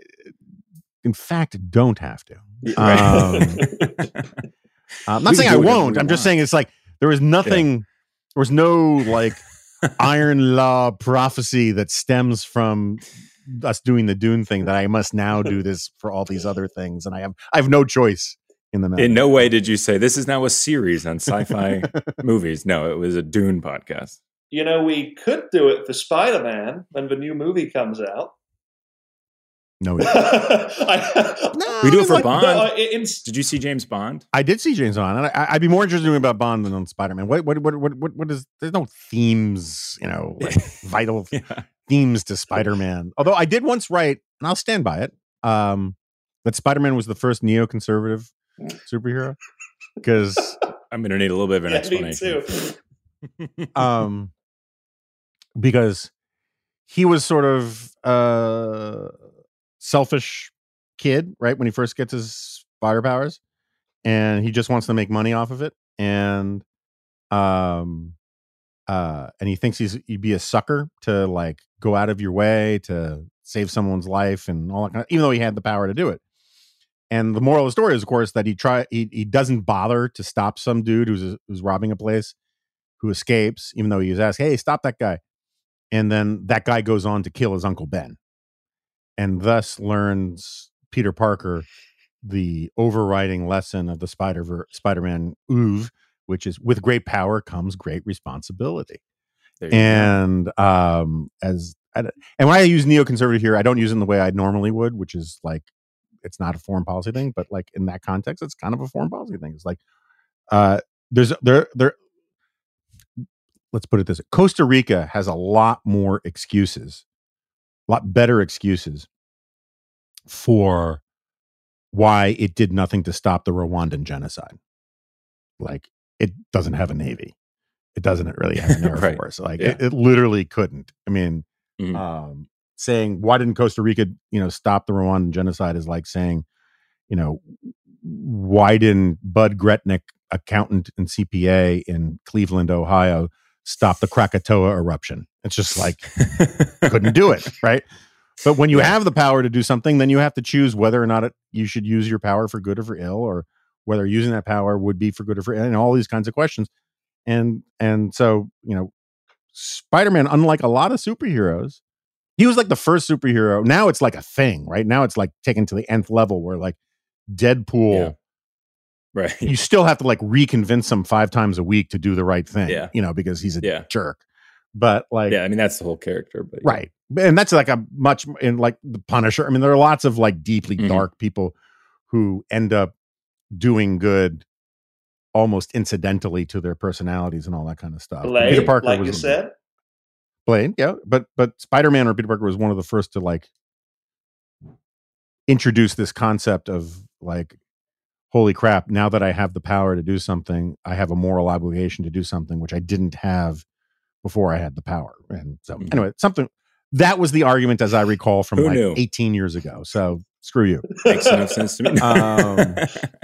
in fact, don't have to. Right. Um, I'm not We saying can I do whatever won't. we I'm just want. saying it's like there was nothing. There was no like iron law prophecy that stems from us doing the Dune thing that I must now do this for all these other things, and I have I have no choice in the matter. In no way did you say this is now a series on sci-fi movies. No, it was a Dune podcast. You know, we could do it for Spider-Man when the new movie comes out. No, I, no, We do I it for like- Bond. no, I- in, Did you see James Bond? I did see James Bond, and I, I'd be more interested in doing about Bond than on Spider Man. What, what, what, what, what, what is? There's no themes, you know, like vital Yeah. themes to Spider Man. Although I did once write, and I'll stand by it, um, that Spider Man was the first neoconservative superhero because, I'm going to need a little bit of an yeah, me explanation. too. um, because he was sort of uh selfish kid, right? When he first gets his fire powers, and he just wants to make money off of it, and um, uh, and he thinks he's he'd be a sucker to like go out of your way to save someone's life and all that kind of, even though he had the power to do it. And the moral of the story is, of course, that he try he he doesn't bother to stop some dude who's who's robbing a place, who escapes, even though he was asked, "Hey, stop that guy," and then that guy goes on to kill his Uncle Ben. And thus learns Peter Parker the overriding lesson of the Spider Spider-Man oeuvre, which is with great power comes great responsibility. There you And um, as I, and when I use neoconservative here, I don't use it in the way I normally would, which is like it's not a foreign policy thing, but like in that context, it's kind of a foreign policy thing. It's like uh, there's there there. Let's put it this way: Costa Rica has a lot more excuses. A lot better excuses for why it did nothing to stop the Rwandan genocide. Like, it doesn't have a navy. It doesn't really have an air Right. force. Like, Yeah. it, it literally couldn't. I mean, Mhm. um, saying, why didn't Costa Rica, you know, stop the Rwandan genocide is like saying, you know, why didn't Bud Gretnick, accountant and C P A in Cleveland, Ohio, stop the Krakatoa eruption? It's just like, couldn't do it, right? But when you Yeah. have the power to do something, then you have to choose whether or not it, you should use your power for good or for ill, or whether using that power would be for good or for ill, and all these kinds of questions. And and so, you know, Spider-Man, unlike a lot of superheroes, he was like the first superhero. Now it's like a thing, right? Now it's like taken to the nth level where like Deadpool, Yeah. Right. you still have to like reconvince him five times a week to do the right thing, Yeah. you know, because he's a Yeah. jerk. But like, Yeah, I mean that's the whole character, but yeah. right. And that's like a much in like the Punisher. I mean, there are lots of like deeply Mhm. dark people who end up doing good almost incidentally to their personalities and all that kind of stuff. Blade, Peter Parker like was you said. Blade, yeah, but but Spider-Man or Peter Parker was one of the first to like introduce this concept of like, holy crap, now that I have the power to do something, I have a moral obligation to do something which I didn't have before I had the power. And so Mhm. anyway, something that was the argument as I recall from Who like knew? eighteen years ago. So screw you. Makes enough sense to me. Um, All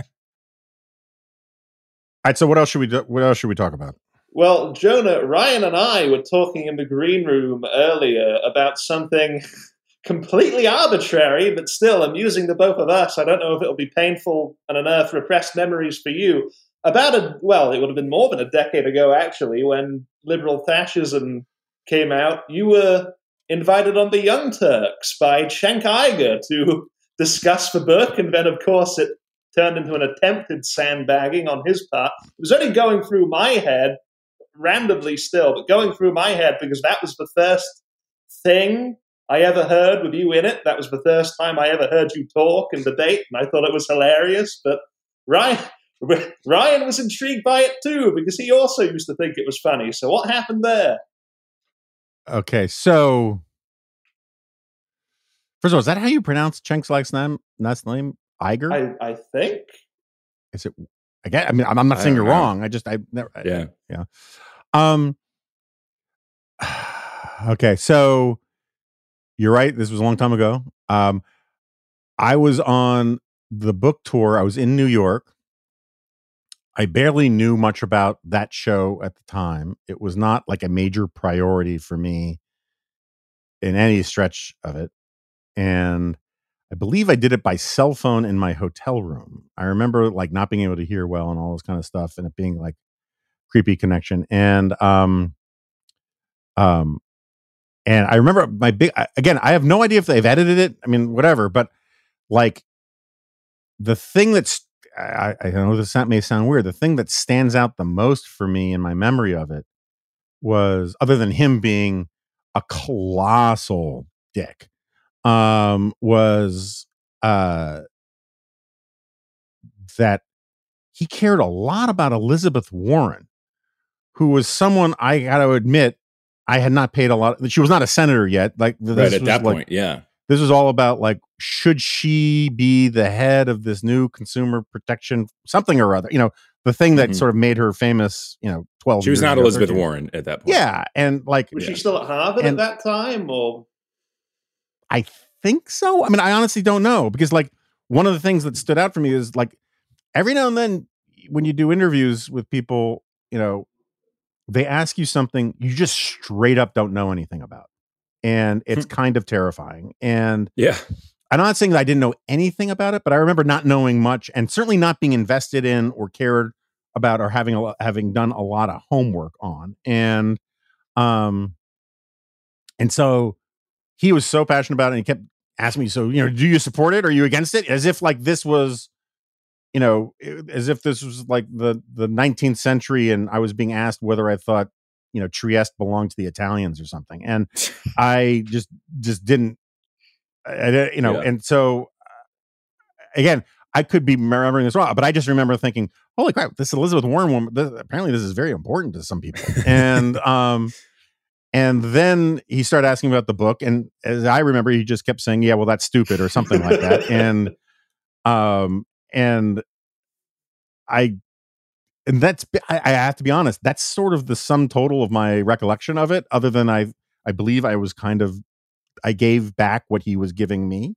right, so what else should we do? What else should we talk about? Well, Jonah, Ryan and I were talking in the green room earlier about something completely arbitrary, but still amusing to both of us. I don't know if it'll be painful and unearth repressed memories for you. About a, well, it would have been more than a decade ago, actually, when liberal fascism came out, you were invited on the Young Turks by Cenk Uygur to discuss the book, and then, of course, it turned into an attempted sandbagging on his part. It was only going through my head, randomly still, but going through my head because that was the first thing I ever heard with you in it. That was the first time I ever heard you talk and debate, and I thought it was hilarious. But Ryan, Ryan was intrigued by it too because he also used to think it was funny. So what happened there? Okay, so first of all, is that how you pronounce Cenk's last name? Last name Uygur? I, I think. Is it? Again, I mean, I'm, I'm not I saying you're don't know. wrong. I just, I never. I- Yeah. yeah. Um. Okay, so you're right. This was a long time ago. Um, I was on the book tour. I was in New York. I barely knew much about that show at the time. It was not like a major priority for me in any stretch of it. And I believe I did it by cell phone in my hotel room. I remember like not being able to hear well and all this kind of stuff, and it being like creepy connection. And um, um, and I remember my big I- again. I have no idea if they've edited it. I mean, whatever. But like the thing that's I, I know this may sound weird. The thing that stands out the most for me in my memory of it was, other than him being a colossal dick, um, was uh, that he cared a lot about Elizabeth Warren, who was someone I got to admit I had not paid a lot. She was not a senator yet. Like this Right at was that like, point, yeah. This was all about like, should she be the head of this new consumer protection something or other? You know, the thing that Mhm. sort of made her famous. You know, twelve. She was years not ago, Elizabeth thirteen. Warren at that point. Yeah, and like, Was Yeah. she still at Harvard And- at that time? Or I think so. I mean, I honestly don't know, because like one of the things that stood out for me is like every now and then when you do interviews with people, you know, they ask you something you just straight up don't know anything about. And it's kind of terrifying. And Yeah. I'm not saying that I didn't know anything about it, but I remember not knowing much and certainly not being invested in or cared about or having a, lo- having done a lot of homework on. And um and so he was so passionate about it, and he kept asking me, so, you know, do you support it? Or are you against it? As if like this was, you know, as if this was like the the nineteenth century and I was being asked whether I thought, you know, Trieste belonged to the Italians or something. And I just just didn't, I, you know, Yeah. and so uh, again, I could be remembering this wrong, but I just remember thinking, holy crap, this Elizabeth Warren woman, this, apparently this is very important to some people. and um and then he started asking about the book, and as I remember, he just kept saying, yeah, well, that's stupid or something like that. And um and I and that's I, I have to be honest, that's sort of the sum total of my recollection of it, other than I I believe I was kind of I gave back what he was giving me.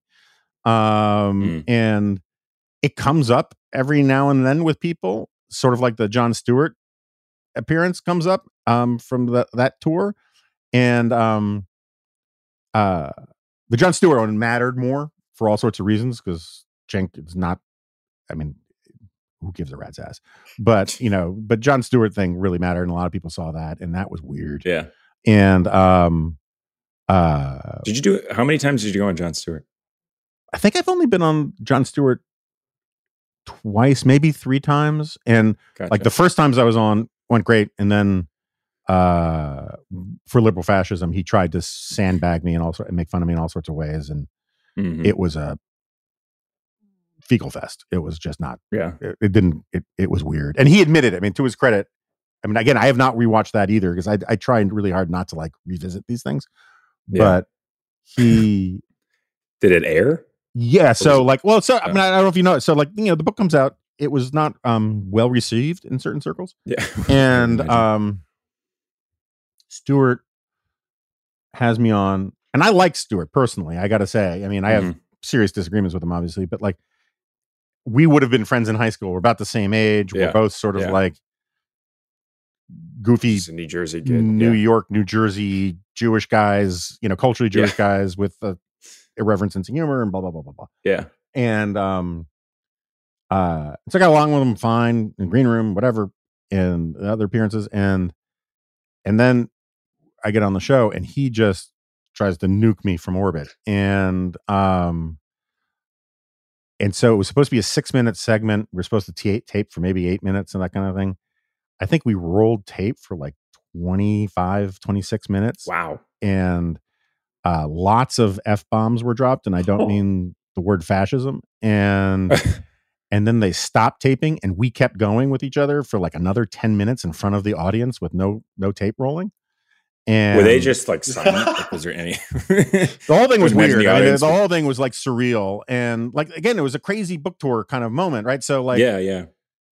Um Mm. and it comes up every now and then with people, sort of like the Jon Stewart appearance comes up um from the, that tour. And um uh the Jon Stewart one mattered more for all sorts of reasons, because Cenk is not, I mean, who gives a rat's ass? But, you know, but Jon Stewart thing really mattered, and a lot of people saw that, and that was weird. Yeah. And um uh Did you do how many times did you go on Jon Stewart? I think I've only been on Jon Stewart twice, maybe three times. And Gotcha. like the first times I was on went great, and then uh for liberal fascism he tried to sandbag me and also and make fun of me in all sorts of ways, and Mhm. it was a fecal fest. It was just not. Yeah. It, it didn't. It it was weird, and he admitted. I mean, to his credit. I mean, again, I have not rewatched that either because I I try really hard not to like revisit these things. Yeah. But he did it air? Yeah. So like, well, so I Oh. mean, I don't know if you know. So like, you know, the book comes out. It was not um well received in certain circles, Yeah. and I imagine. um, Stewart has me on, and I like Stewart personally. I got to say, I mean, I have Mhm. serious disagreements with him, obviously, but like, we would have been friends in high school. We're about the same age. Yeah. We're both sort of Yeah. like goofy He's a New Jersey kid. New yeah. York, New Jersey Jewish guys, you know, culturally Jewish Yeah. guys with a irreverent sense of humor and blah blah blah blah blah. Yeah. And um, uh, so I got along with him fine in green room, whatever, and other appearances, and and then I get on the show, and he just tries to nuke me from orbit, and um, and so it was supposed to be a six minute segment. We are supposed to t- tape for maybe eight minutes and that kind of thing. I think we rolled tape for like twenty-five, twenty-six minutes. Wow. And uh, lots of F-bombs were dropped. And I don't Oh. mean the word fascism. And and then they stopped taping and we kept going with each other for like another ten minutes in front of the audience with no no tape rolling. And Were they just like silent? Like, was there any? the whole thing was Imagine weird. the I mean, audience the was- whole thing was like surreal. And like, again, it was a crazy book tour kind of moment, right? So like, yeah. Yeah.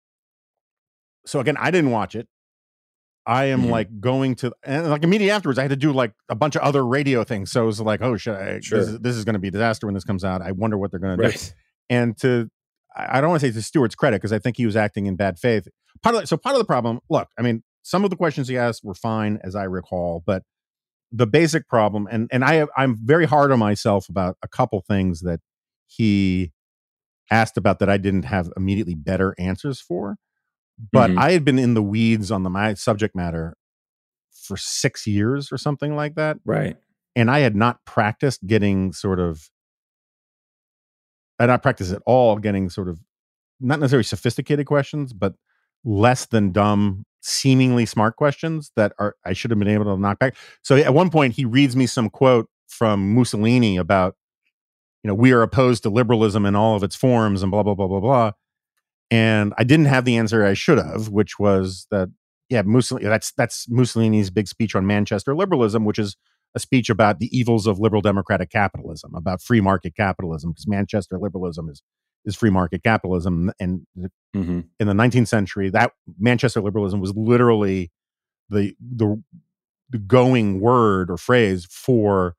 so again, I didn't watch it. I am Mhm. like going to, and like immediately afterwards, I had to do like a bunch of other radio things. So it was like, oh shit, I, Sure. this is, this is going to be a disaster when this comes out. I wonder what they're going to do. Right. And to, I I don't want to say to Stewart's credit, because I think he was acting in bad faith. Part of, so part of the problem, look, I mean, some of the questions he asked were fine, as I recall, but the basic problem, and and I have, I'm very hard on myself about a couple things that he asked about that I didn't have immediately better answers for. But Mhm. I had been in the weeds on the my subject matter for six years or something like that. Right. And I had not practiced getting sort of, I had not practiced at all getting sort of, not necessarily sophisticated questions, but less than dumb, seemingly smart questions that are, I should have been able to knock back. So at one point he reads me some quote from Mussolini about, you know, we are opposed to liberalism in all of its forms and blah, blah, blah, blah, blah. And I didn't have the answer I should have, which was that, yeah, Mussolini, that's, that's Mussolini's big speech on Manchester liberalism, which is a speech about the evils of liberal democratic capitalism, about free market capitalism, because Manchester liberalism is, is free market capitalism. And Mm-hmm. in the nineteenth century, that Manchester liberalism was literally the, the, the going word or phrase for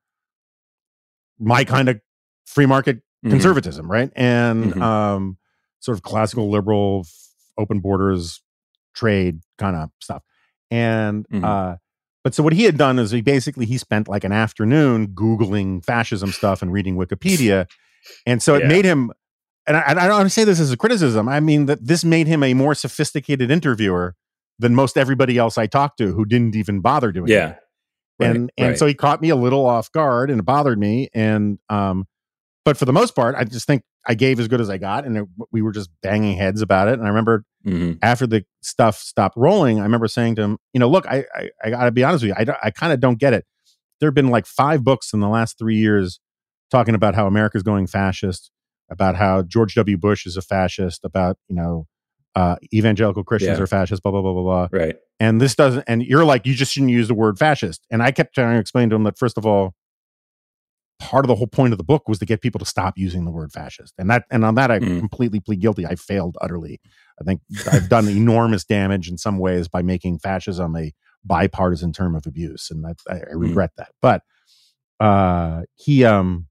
my kind of free market conservatism, right? And Mhm. um, sort of classical liberal, f- open borders, trade kind of stuff. And Mhm. uh, but so what he had done is he basically he spent like an afternoon Googling fascism stuff and reading Wikipedia, and so it Yeah. made him. And I, I don't want to say this as a criticism. I mean that this made him a more sophisticated interviewer than most everybody else I talked to, who didn't even bother doing it Yeah. Right, and and right. so he caught me a little off guard and it bothered me, and um but for the most part I just think I gave as good as I got, and it, we were just banging heads about it. And I remember Mhm. after the stuff stopped rolling, I remember saying to him, you know, look, I I, I gotta be honest with you, I, don't- I kind of don't get it. There have been like five books in the last three years talking about how America's going fascist, about how George W. Bush is a fascist, about, you know, uh evangelical Christians Yeah. are fascist, blah blah blah blah blah. Right. And this doesn't, and you're like, you just shouldn't use the word fascist. And I kept trying to explain to him that, first of all, part of the whole point of the book was to get people to stop using the word fascist. And that, and on that, I Mhm. completely plead guilty. I failed utterly. I think I've done enormous damage in some ways by making fascism a bipartisan term of abuse. And that, I, I regret that. But uh, he, um,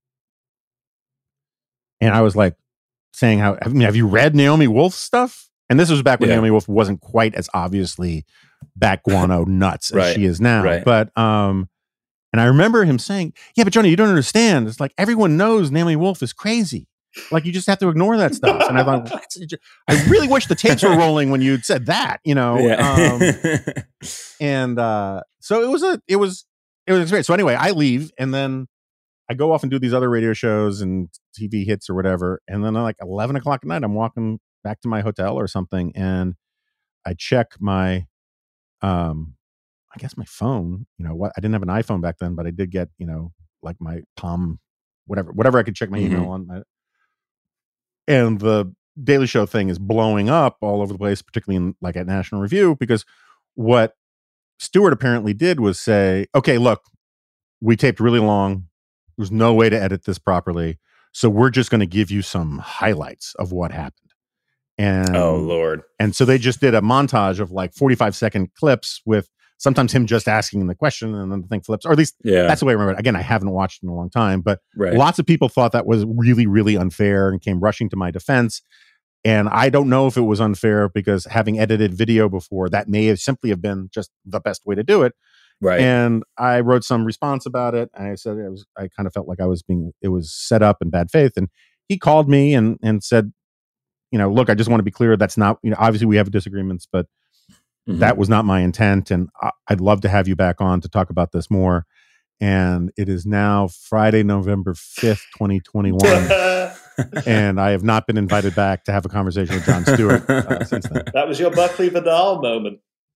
and I was like saying how, I mean, have you read Naomi Wolf's stuff? And this was back when Yeah. Naomi Wolf wasn't quite as obviously back guano nuts as Right. she is now. Right. But um, and I remember him saying, "Yeah, but Johnny, you don't understand. It's like everyone knows Naomi Wolf is crazy. Like you just have to ignore that stuff." And I thought, what? I really wish the tapes were rolling when you said that. You know. Yeah. Um, and uh, so it was a, it was, it was an experience. So anyway, I leave, and then I go off and do these other radio shows and T V hits or whatever. And then at like eleven o'clock at night, I'm walking back to my hotel or something, and I check my, um, I guess my phone. You know what? I didn't have an iPhone back then, but I did get, you know, like my Palm, whatever, whatever I could check my Mhm. email on. My, and the Daily Show thing is blowing up all over the place, particularly in like at National Review, because what Stewart apparently did was say, okay, look, we taped really long. There's no way to edit this properly. So we're just going to give you some highlights of what happened. And Oh, Lord. And so they just did a montage of like forty-five second clips with sometimes him just asking the question and then the thing flips, or at least Yeah. that's the way I remember it. Again, I haven't watched in a long time, but Right. lots of people thought that was really, really unfair and came rushing to my defense. And I don't know if it was unfair because having edited video before, that may have simply have been just the best way to do it. Right. And I wrote some response about it. And I said it was, I kind of felt like I was being, it was set up in bad faith. And he called me and and said, you know, look, I just want to be clear. That's not, you know, obviously we have disagreements, but Mhm. that was not my intent. And I, I'd love to have you back on to talk about this more. And it is now Friday, November fifth, twenty twenty-one. And I have not been invited back to have a conversation with Jon Stewart uh, since then. That was your Buckley Vidal moment.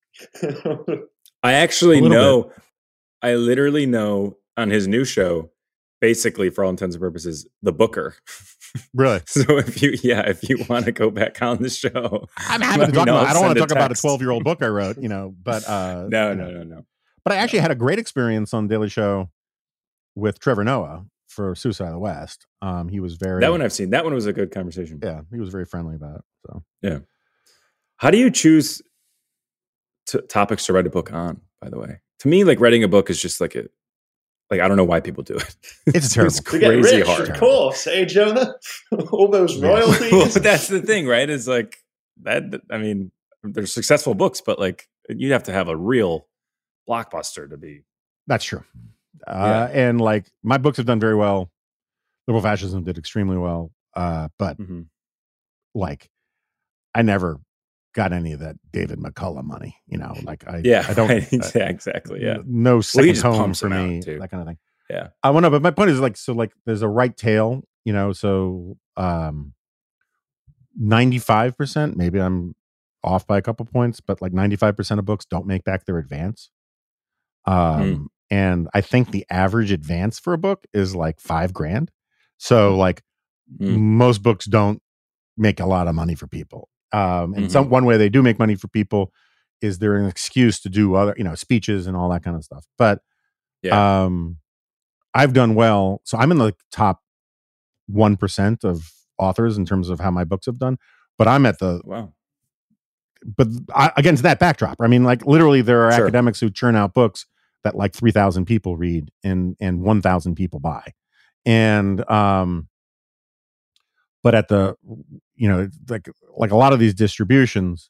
I actually A little know, I literally know on his new show, basically for all intents and purposes, the booker. Really? So if you, yeah, if you want to go back on the show, I'm happy let to me talk know. about, I don't want Send to a talk about a text. twelve year old book I wrote, you know, but, uh, No, you no, know. no, no. But I actually had a great experience on Daily Show with Trevor Noah for Suicide of the West. Um, he was very, That one I've seen. That one was a good conversation. yeah, he was very friendly about it. So How do you choose t- topics to write a book on, by the way? To me, like writing a book is just like a, like, I don't know why people do it. It's terrible. It's To get crazy rich, hard. of course. Hey, Jonah? All those Yeah. royalties. Well, that's the thing, right? Is like that. I mean, they're successful books, but like you'd have to have a real blockbuster to be. That's true. Uh, And like my books have done very well. Liberal Fascism did extremely well. Uh, but Mhm. like, I never got any of that David McCullough money, you know, like I, Yeah, I don't, right. uh, yeah, exactly. Yeah, no second just home pumps for them out, me, too. that kind of thing. Yeah. I want to, but my point is like, so like there's a right tail, you know, so, um, ninety-five percent, maybe I'm off by a couple points, but like ninety-five percent of books don't make back their advance. Um, Mm. and I think the average advance for a book is like five grand. So like Mm. most books don't make a lot of money for people. Um, and Mhm. some, one way they do make money for people is they're an excuse to do other, you know, speeches and all that kind of stuff. But, Yeah. um, I've done well. So I'm in the top one percent of authors in terms of how my books have done, but I'm at the, Wow. but I, against that backdrop, I mean, like literally there are Sure. academics who churn out books that like three thousand people read and, and one thousand people buy. And, um, but at the, you know, like, like a lot of these distributions,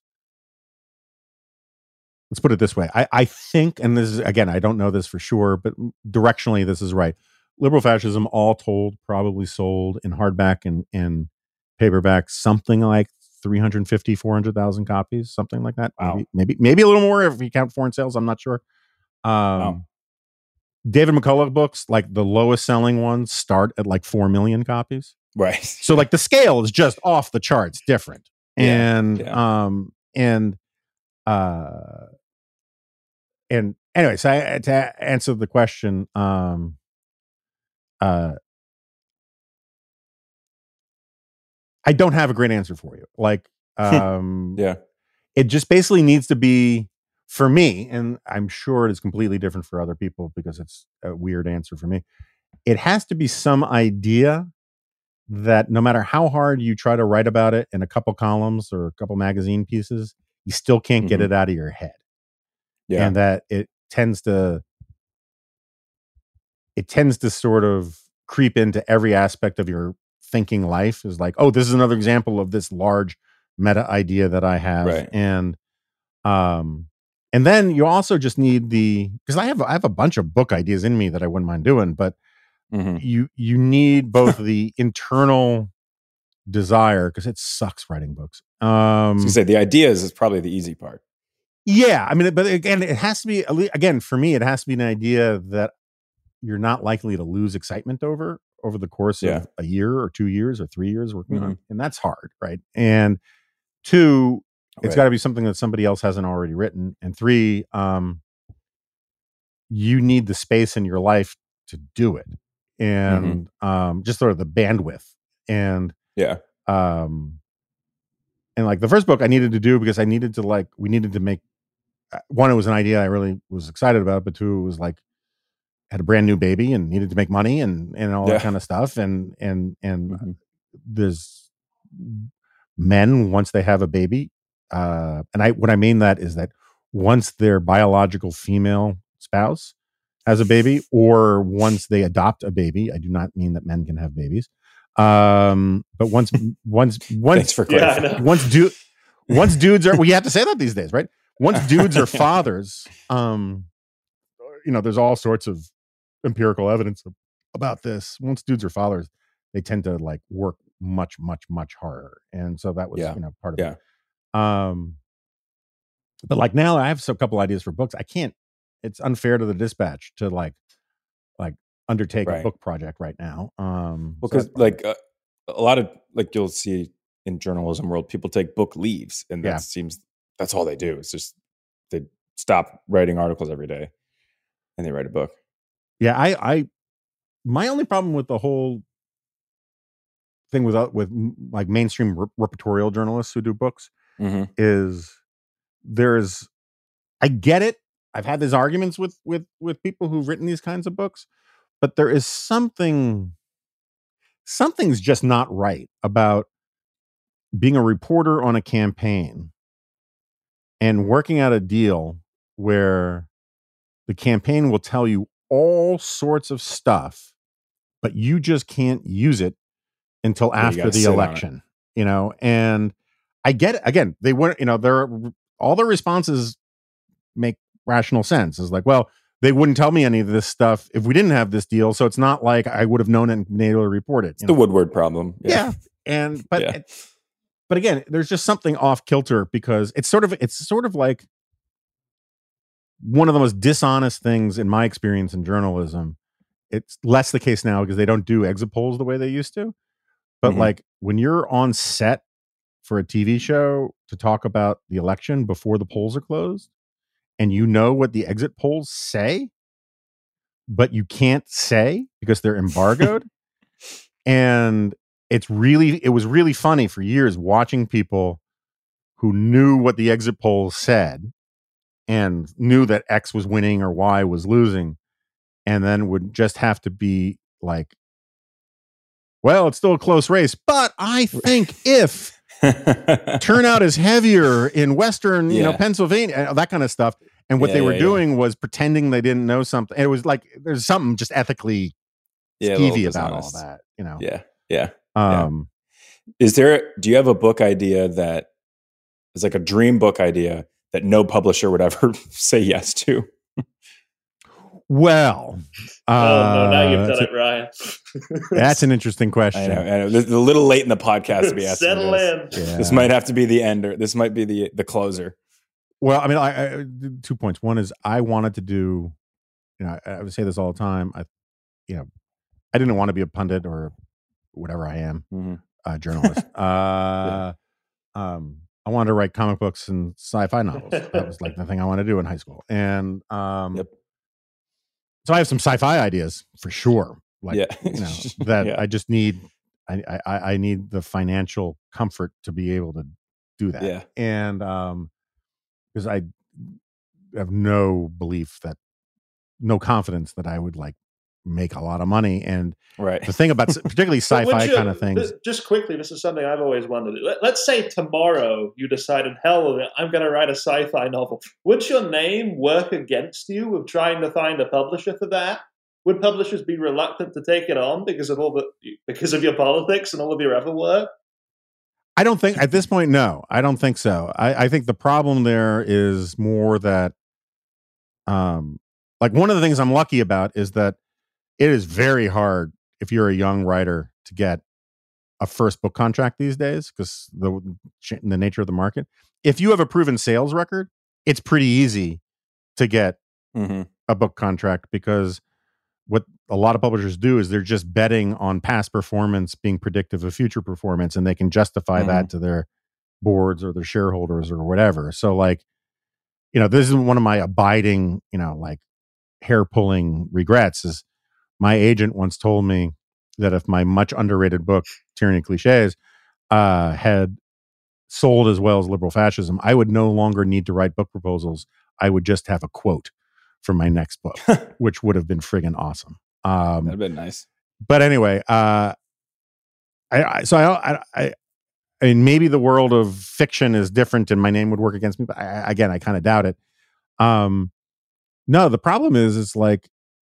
let's put it this way. I, I think, and this is, again, I don't know this for sure, but directionally, this is right. Liberal Fascism, all told, probably sold in hardback and, and paperback, something like three hundred fifty, four hundred thousand copies, something like that. Wow. Maybe, maybe, maybe a little more if you count foreign sales. I'm not sure. Um, Wow. David McCullough books, like the lowest selling ones start at like four million copies. Right. So like the scale is just off the charts different. Yeah, And, yeah. um, and, uh, and anyway, so I, to answer the question, um, uh, I don't have a great answer for you. Like, um, Yeah. it just basically needs to be for me, and I'm sure it is completely different for other people because it's a weird answer for me. It has to be some idea that no matter how hard you try to write about it in a couple columns or a couple magazine pieces, you still can't get Mhm. it out of your head. Yeah. And that it tends to, it tends to sort of creep into every aspect of your thinking life is like, oh, this is another example of this large meta idea that I have. Right. And, um, and then you also just need the, because I have, I have a bunch of book ideas in me that I wouldn't mind doing, but Mhm. you, you need both the internal desire, because it sucks writing books. Um, So you say the ideas is probably the easy part. yeah, I mean, but again, it has to be, again, for me, it has to be an idea that you're not likely to lose excitement over over the course Yeah. of a year or two years or three years working on, Mhm. and that's hard, right? And two, it's Right. got to be something that somebody else hasn't already written. And three, um, you need the space in your life to do it, and Mm-hmm. um, just sort of the bandwidth. And Yeah. um, and like the first book I needed to do because I needed to like we needed to make one. It was an idea I really was excited about, but two, it was like had a brand new baby and needed to make money and and all Yeah. that kind of stuff. And and and Mm-hmm. there's men once they have a baby, uh, and I what I mean that is that once their biological female spouse has a baby, or once they adopt a baby. I do not mean that men can have babies. Um, but once, once, once, Thanks for Yeah, I clarifying. know. once, du- once dudes are, well, you have to say that these days, right? Once dudes are fathers, um, you know, there's all sorts of empirical evidence about this. Once dudes are fathers, they tend to like work much, much, much harder. And so that was, Yeah. you know, part of Yeah. it. Um, but like now I have a couple ideas for books. I can't, it's unfair to the Dispatch to like, like undertake Right. a book project right now. Um, Well, so because that's- like uh, a lot of like you'll see in journalism world, people take book leaves, and that Yeah. seems that's all they do. It's just they stop writing articles every day, and they write a book. yeah, I, I, my only problem with the whole thing with, uh, with mm, like mainstream rep- repertorial journalists who do books Mm-hmm. is there's, I get it. I've had these arguments with, with, with people who've written these kinds of books, but there is something, something's just not right about being a reporter on a campaign and working out a deal where the campaign will tell you all sorts of stuff, but you just can't use it until Yeah, you after gotta the sit on it. election, you know? And I get it. Again, they weren't, you know, they're all the responses make rational sense. It's like, well, they wouldn't tell me any of this stuff if we didn't have this deal. So it's not like I would have known it and been able to report it. It's you the know? Woodward problem. Yeah. And, but, Yeah. it- but again, there's just something off kilter because it's sort of, it's sort of like one of the most dishonest things in my experience in journalism. It's less the case now because they don't do exit polls the way they used to. But Mhm. like when you're on set for a T V show to talk about the election before the polls are closed, and you know what the exit polls say, but you can't say because they're embargoed. And it's really, it was really funny for years watching people who knew what the exit polls said and knew that X was winning or Y was losing, and then would just have to be like, well, it's still a close race, but I think if turnout is heavier in Western, you know, Yeah. Pennsylvania, that kind of stuff. And what Yeah, they were yeah, yeah. doing was pretending they didn't know something. It was like, there's something just ethically Yeah, a little skeevy about all dishonest. that, you know? Yeah. Yeah. Um, Is there, do you have a book idea that is like a dream book idea that no publisher would ever say yes to? well, Oh no! Now uh, you've that's, done a- it, Ryan. that's an interesting question. I know. I know. It's a little late in the podcast to be asking Settle this. in. Yeah. This might have to be the ender. This might be the the closer. Well, I mean, I, I two points. One is I wanted to do, you know, I, I would say this all the time. I, you know, I didn't want to be a pundit or whatever I am, Mhm. a journalist. uh, um, I wanted to write comic books and sci-fi novels. That was like the thing I wanted to do in high school. And um, Yep. so I have some sci-fi ideas for sure. Like, Yeah. you know, that Yeah. I just need. I, I I need the financial comfort to be able to do that. Yeah. And um, because I have no belief that, no confidence that I would like make a lot of money. And Right. the thing about s- particularly But would sci-fi you- kind of things, th- Just quickly, this is something I've always wondered. Let, let's say tomorrow you decided, hell with it, I'm going to write a sci-fi novel. Would your name work against you of trying to find a publisher for that? Would publishers be reluctant to take it on because of all the because of your politics and all of your other work? I don't think at this point, no, I don't think so. I, I think the problem there is more that, um, like one of the things I'm lucky about is that it is very hard if you're a young writer to get a first book contract these days because the the nature of the market. If you have a proven sales record, it's pretty easy to get hmm a book contract because what a lot of publishers do is they're just betting on past performance being predictive of future performance, and they can justify Mhm. that to their boards or their shareholders or whatever. So like, you know, this is one of my abiding, you know, like hair pulling regrets is my agent once told me that if my much underrated book, Tyranny of Cliches, uh, had sold as well as liberal fascism, I would no longer need to write book proposals. I would just have a quote for my next book, which would have been friggin' awesome. Um, That'd been nice. But anyway, uh, I, I so I, I, I I mean, maybe the world of fiction is different, and my name would work against me. But I, again, I kind of doubt it. Um, no, the problem is, it's like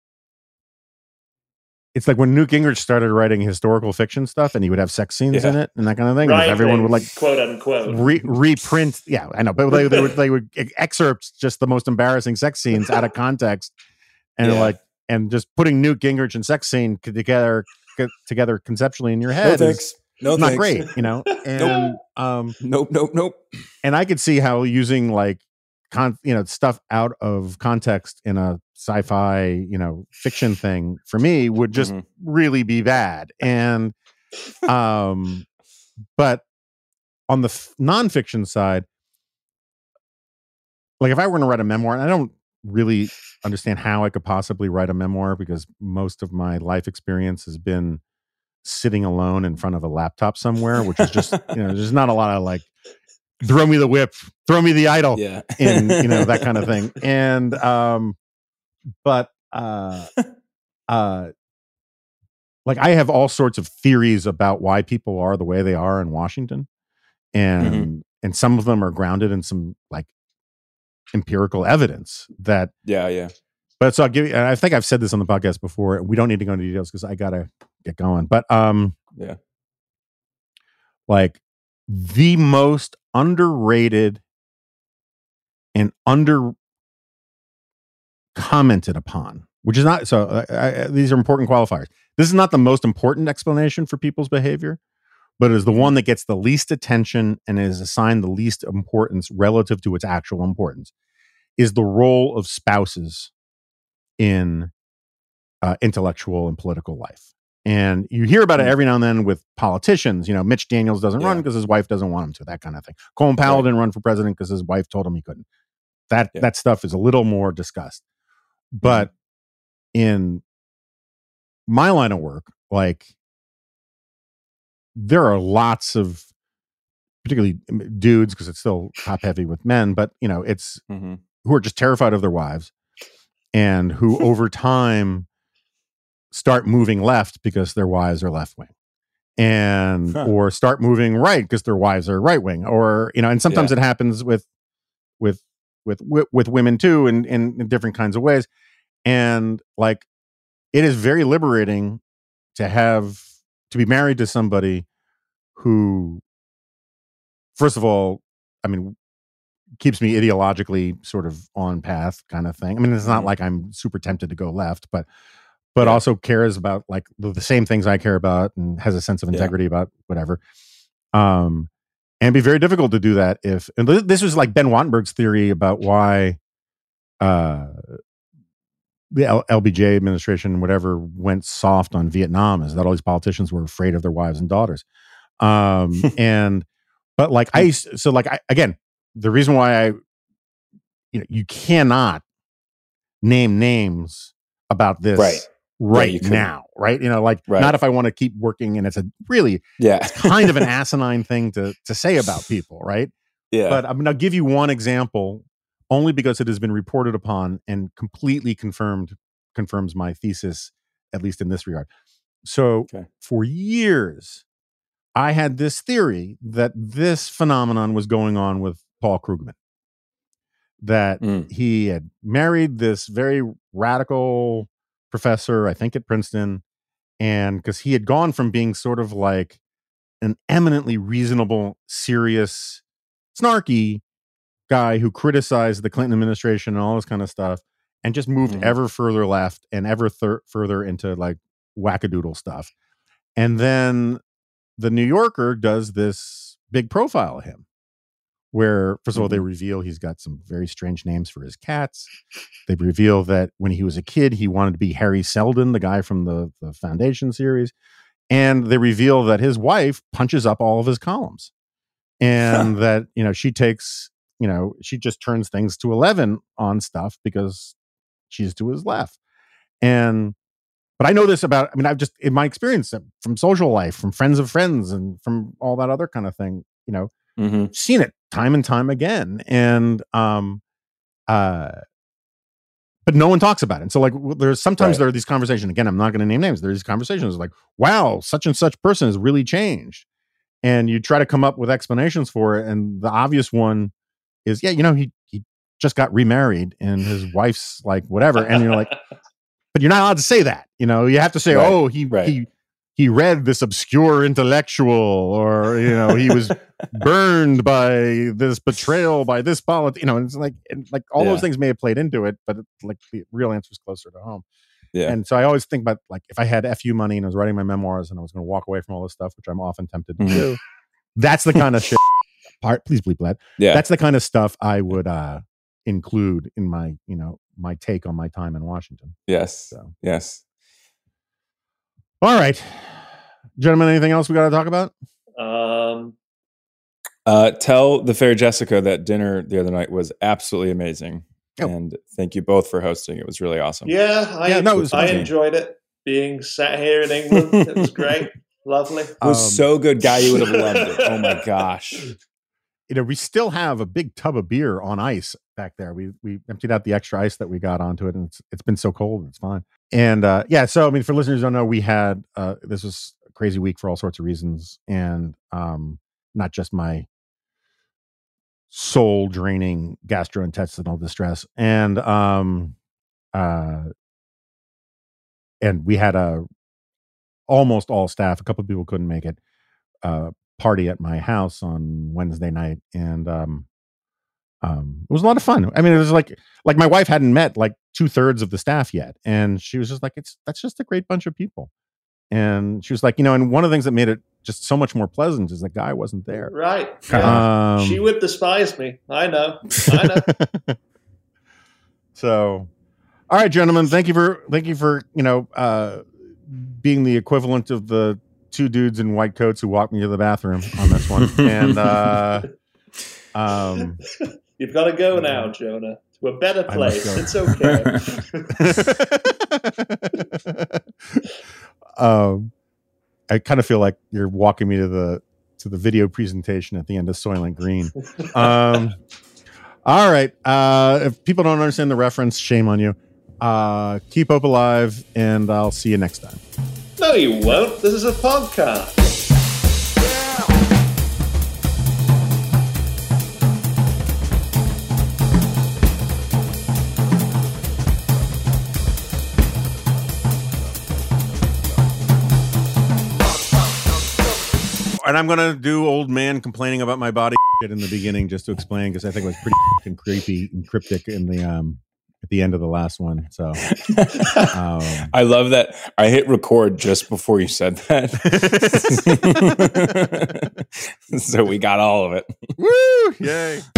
it's like when Newt Gingrich started writing historical fiction stuff, and he would have sex scenes Yeah. in it and that kind of thing. Right, Everyone would like quote unquote re- reprint. Yeah, I know, but they, they would they would excerpt just the most embarrassing sex scenes out of context, and Yeah. like and just putting Newt Gingrich and sex scene together together conceptually in your No head thanks. is No not thanks. great, you know. And um, Nope. Nope. Nope. and I could see how using like con you know stuff out of context in a sci-fi you know fiction thing for me would just Mhm. really be bad. And um, but on the f- nonfiction side, like if I were to write a memoir, and I don't really understand how I could possibly write a memoir because most of my life experience has been sitting alone in front of a laptop somewhere, which is just you know there's not a lot of like throw me the whip, throw me the idol, Yeah. in you know that kind of thing. And um, but uh, uh, like I have all sorts of theories about why people are the way they are in Washington, and Mm-hmm. and some of them are grounded in some like empirical evidence that. Yeah. Yeah. But so I'll give you. And I think I've said this on the podcast before. We don't need to go into details because I gotta get going. But um, Yeah. like the most underrated and under commented upon, which is not so. Uh, I, these are important qualifiers. This is not the most important explanation for people's behavior, but it is the one that gets the least attention and is assigned the least importance relative to its actual importance. Is the role of spouses in uh, intellectual and political life. And you hear about it every now and then with politicians. You know, Mitch Daniels doesn't Yeah. run because his wife doesn't want him to, that kind of thing. Colin Powell Right. didn't run for president because his wife told him he couldn't. That Yeah. that stuff is a little more discussed. But in my line of work, like there are lots of particularly dudes, because it's still top heavy with men, but you know, it's Mm-hmm. who are just terrified of their wives and who over time start moving left because their wives are left wing, and Huh. or start moving right because their wives are right wing, or you know, and sometimes Yeah. it happens with with with with, with women too, in, in in different kinds of ways. And like it is very liberating to have to be married to somebody who, first of all, I mean, keeps me ideologically sort of on path kind of thing. I mean, it's not Mhm. like I'm super tempted to go left, but but Yeah. also cares about like the, the same things I care about and has a sense of Yeah. integrity about whatever. Um, and it'd be very difficult to do that if, and th- this was like Ben Wattenberg's theory about why uh, the L- LBJ administration, whatever, went soft on Vietnam, is that all these politicians were afraid of their wives and daughters. Um, and, but like I, used- so like I, again, the reason why I, you know, you cannot name names about this Right. right you couldn't. now, right? You know, like Right. not if I want to keep working, and it's a really Yeah. kind of an asinine thing to to say about people, right? Yeah. But I'm going to give you one example, only because it has been reported upon and completely confirmed confirms my thesis, at least in this regard. So Okay. for years, I had this theory that this phenomenon was going on with Paul Krugman, that Mm. he had married this very radical professor, I think at Princeton, and because he had gone from being sort of like an eminently reasonable, serious, snarky guy who criticized the Clinton administration and all this kind of stuff, and just moved Mhm. ever further left and ever thir- further into like wackadoodle stuff. And then the New Yorker does this big profile of him, where first of all, they Mhm. reveal he's got some very strange names for his cats. They reveal that when he was a kid, he wanted to be Harry Seldon, the guy from the, the Foundation series. And they reveal that his wife punches up all of his columns, and that, you know, she takes, you know, she just turns things to eleven on stuff because she's to his left. And but I know this about, I mean, I've just, in my experience from social life, from friends of friends and from all that other kind of thing, you know, Mm-hmm. seen it time and time again. And, um, uh, but no one talks about it. And so like, there's sometimes Right. there are these conversations, again, I'm not going to name names. There's these conversations like, wow, such and such person has really changed. And you try to come up with explanations for it. And the obvious one is, yeah, you know, he, he just got remarried and his wife's like, whatever. And you're like, but you're not allowed to say that. You know, you have to say, Right. oh, he, Right. he, he read this obscure intellectual, or, you know, he was burned by this betrayal by this politics. You know, and it's like, and like all Yeah. those things may have played into it, but it, like the real answer is closer to home. Yeah. And so I always think about like, if I had F U money and I was writing my memoirs and I was going to walk away from all this stuff, which I'm often tempted to Mhm. do, that's the kind of shit. Part, please bleep that. Yeah. That's the kind of stuff I would uh, include in my, you know, my take on my time in Washington. yes. So, Yes. all right, gentlemen, anything else we got to talk about? Um, Uh, tell the fair Jessica that dinner the other night was absolutely amazing. Oh. And thank you both for hosting. It was really awesome. yeah, I, Yeah, no, it was I fun. enjoyed it. Being sat here in England, it was great. Lovely. It was Um, so good, Guy. You would have loved it. Oh my gosh. You know, we still have a big tub of beer on ice back there. We we emptied out the extra ice that we got onto it, and it's it's been so cold, it's fine. And uh, yeah, so I mean, for listeners who don't know, we had uh, this was a crazy week for all sorts of reasons, and um, not just my soul draining gastrointestinal distress, and um, uh, and we had a almost all staff. A couple of people couldn't make it. Uh, party at my house on Wednesday night, and um, um, it was a lot of fun. I mean, it was like like my wife hadn't met like two thirds of the staff yet, and she was just like, "It's that's just a great bunch of people." And she was like, you know, and one of the things that made it just so much more pleasant is the guy wasn't there. Right. Yeah. Um, She would despise me. I know. I know. So, all right, gentlemen, thank you for thank you for you know uh, being the equivalent of the two dudes in white coats who walked me to the bathroom on this one. And uh, um, You've got to go now, Jonah, to a better I must place. go. It's okay. um, I kind of feel like you're walking me to the to the video presentation at the end of Soylent Green. Um, all right. Uh, if people don't understand the reference, shame on you. Uh, keep hope alive, and I'll see you next time. No, you won't. This is a podcast. And I'm gonna do old man complaining about my body shit in the beginning just to explain, because I think it was pretty fucking creepy and cryptic in the um at the end of the last one. So um, I love that I hit record just before you said that. So we got all of it. woo! Yay!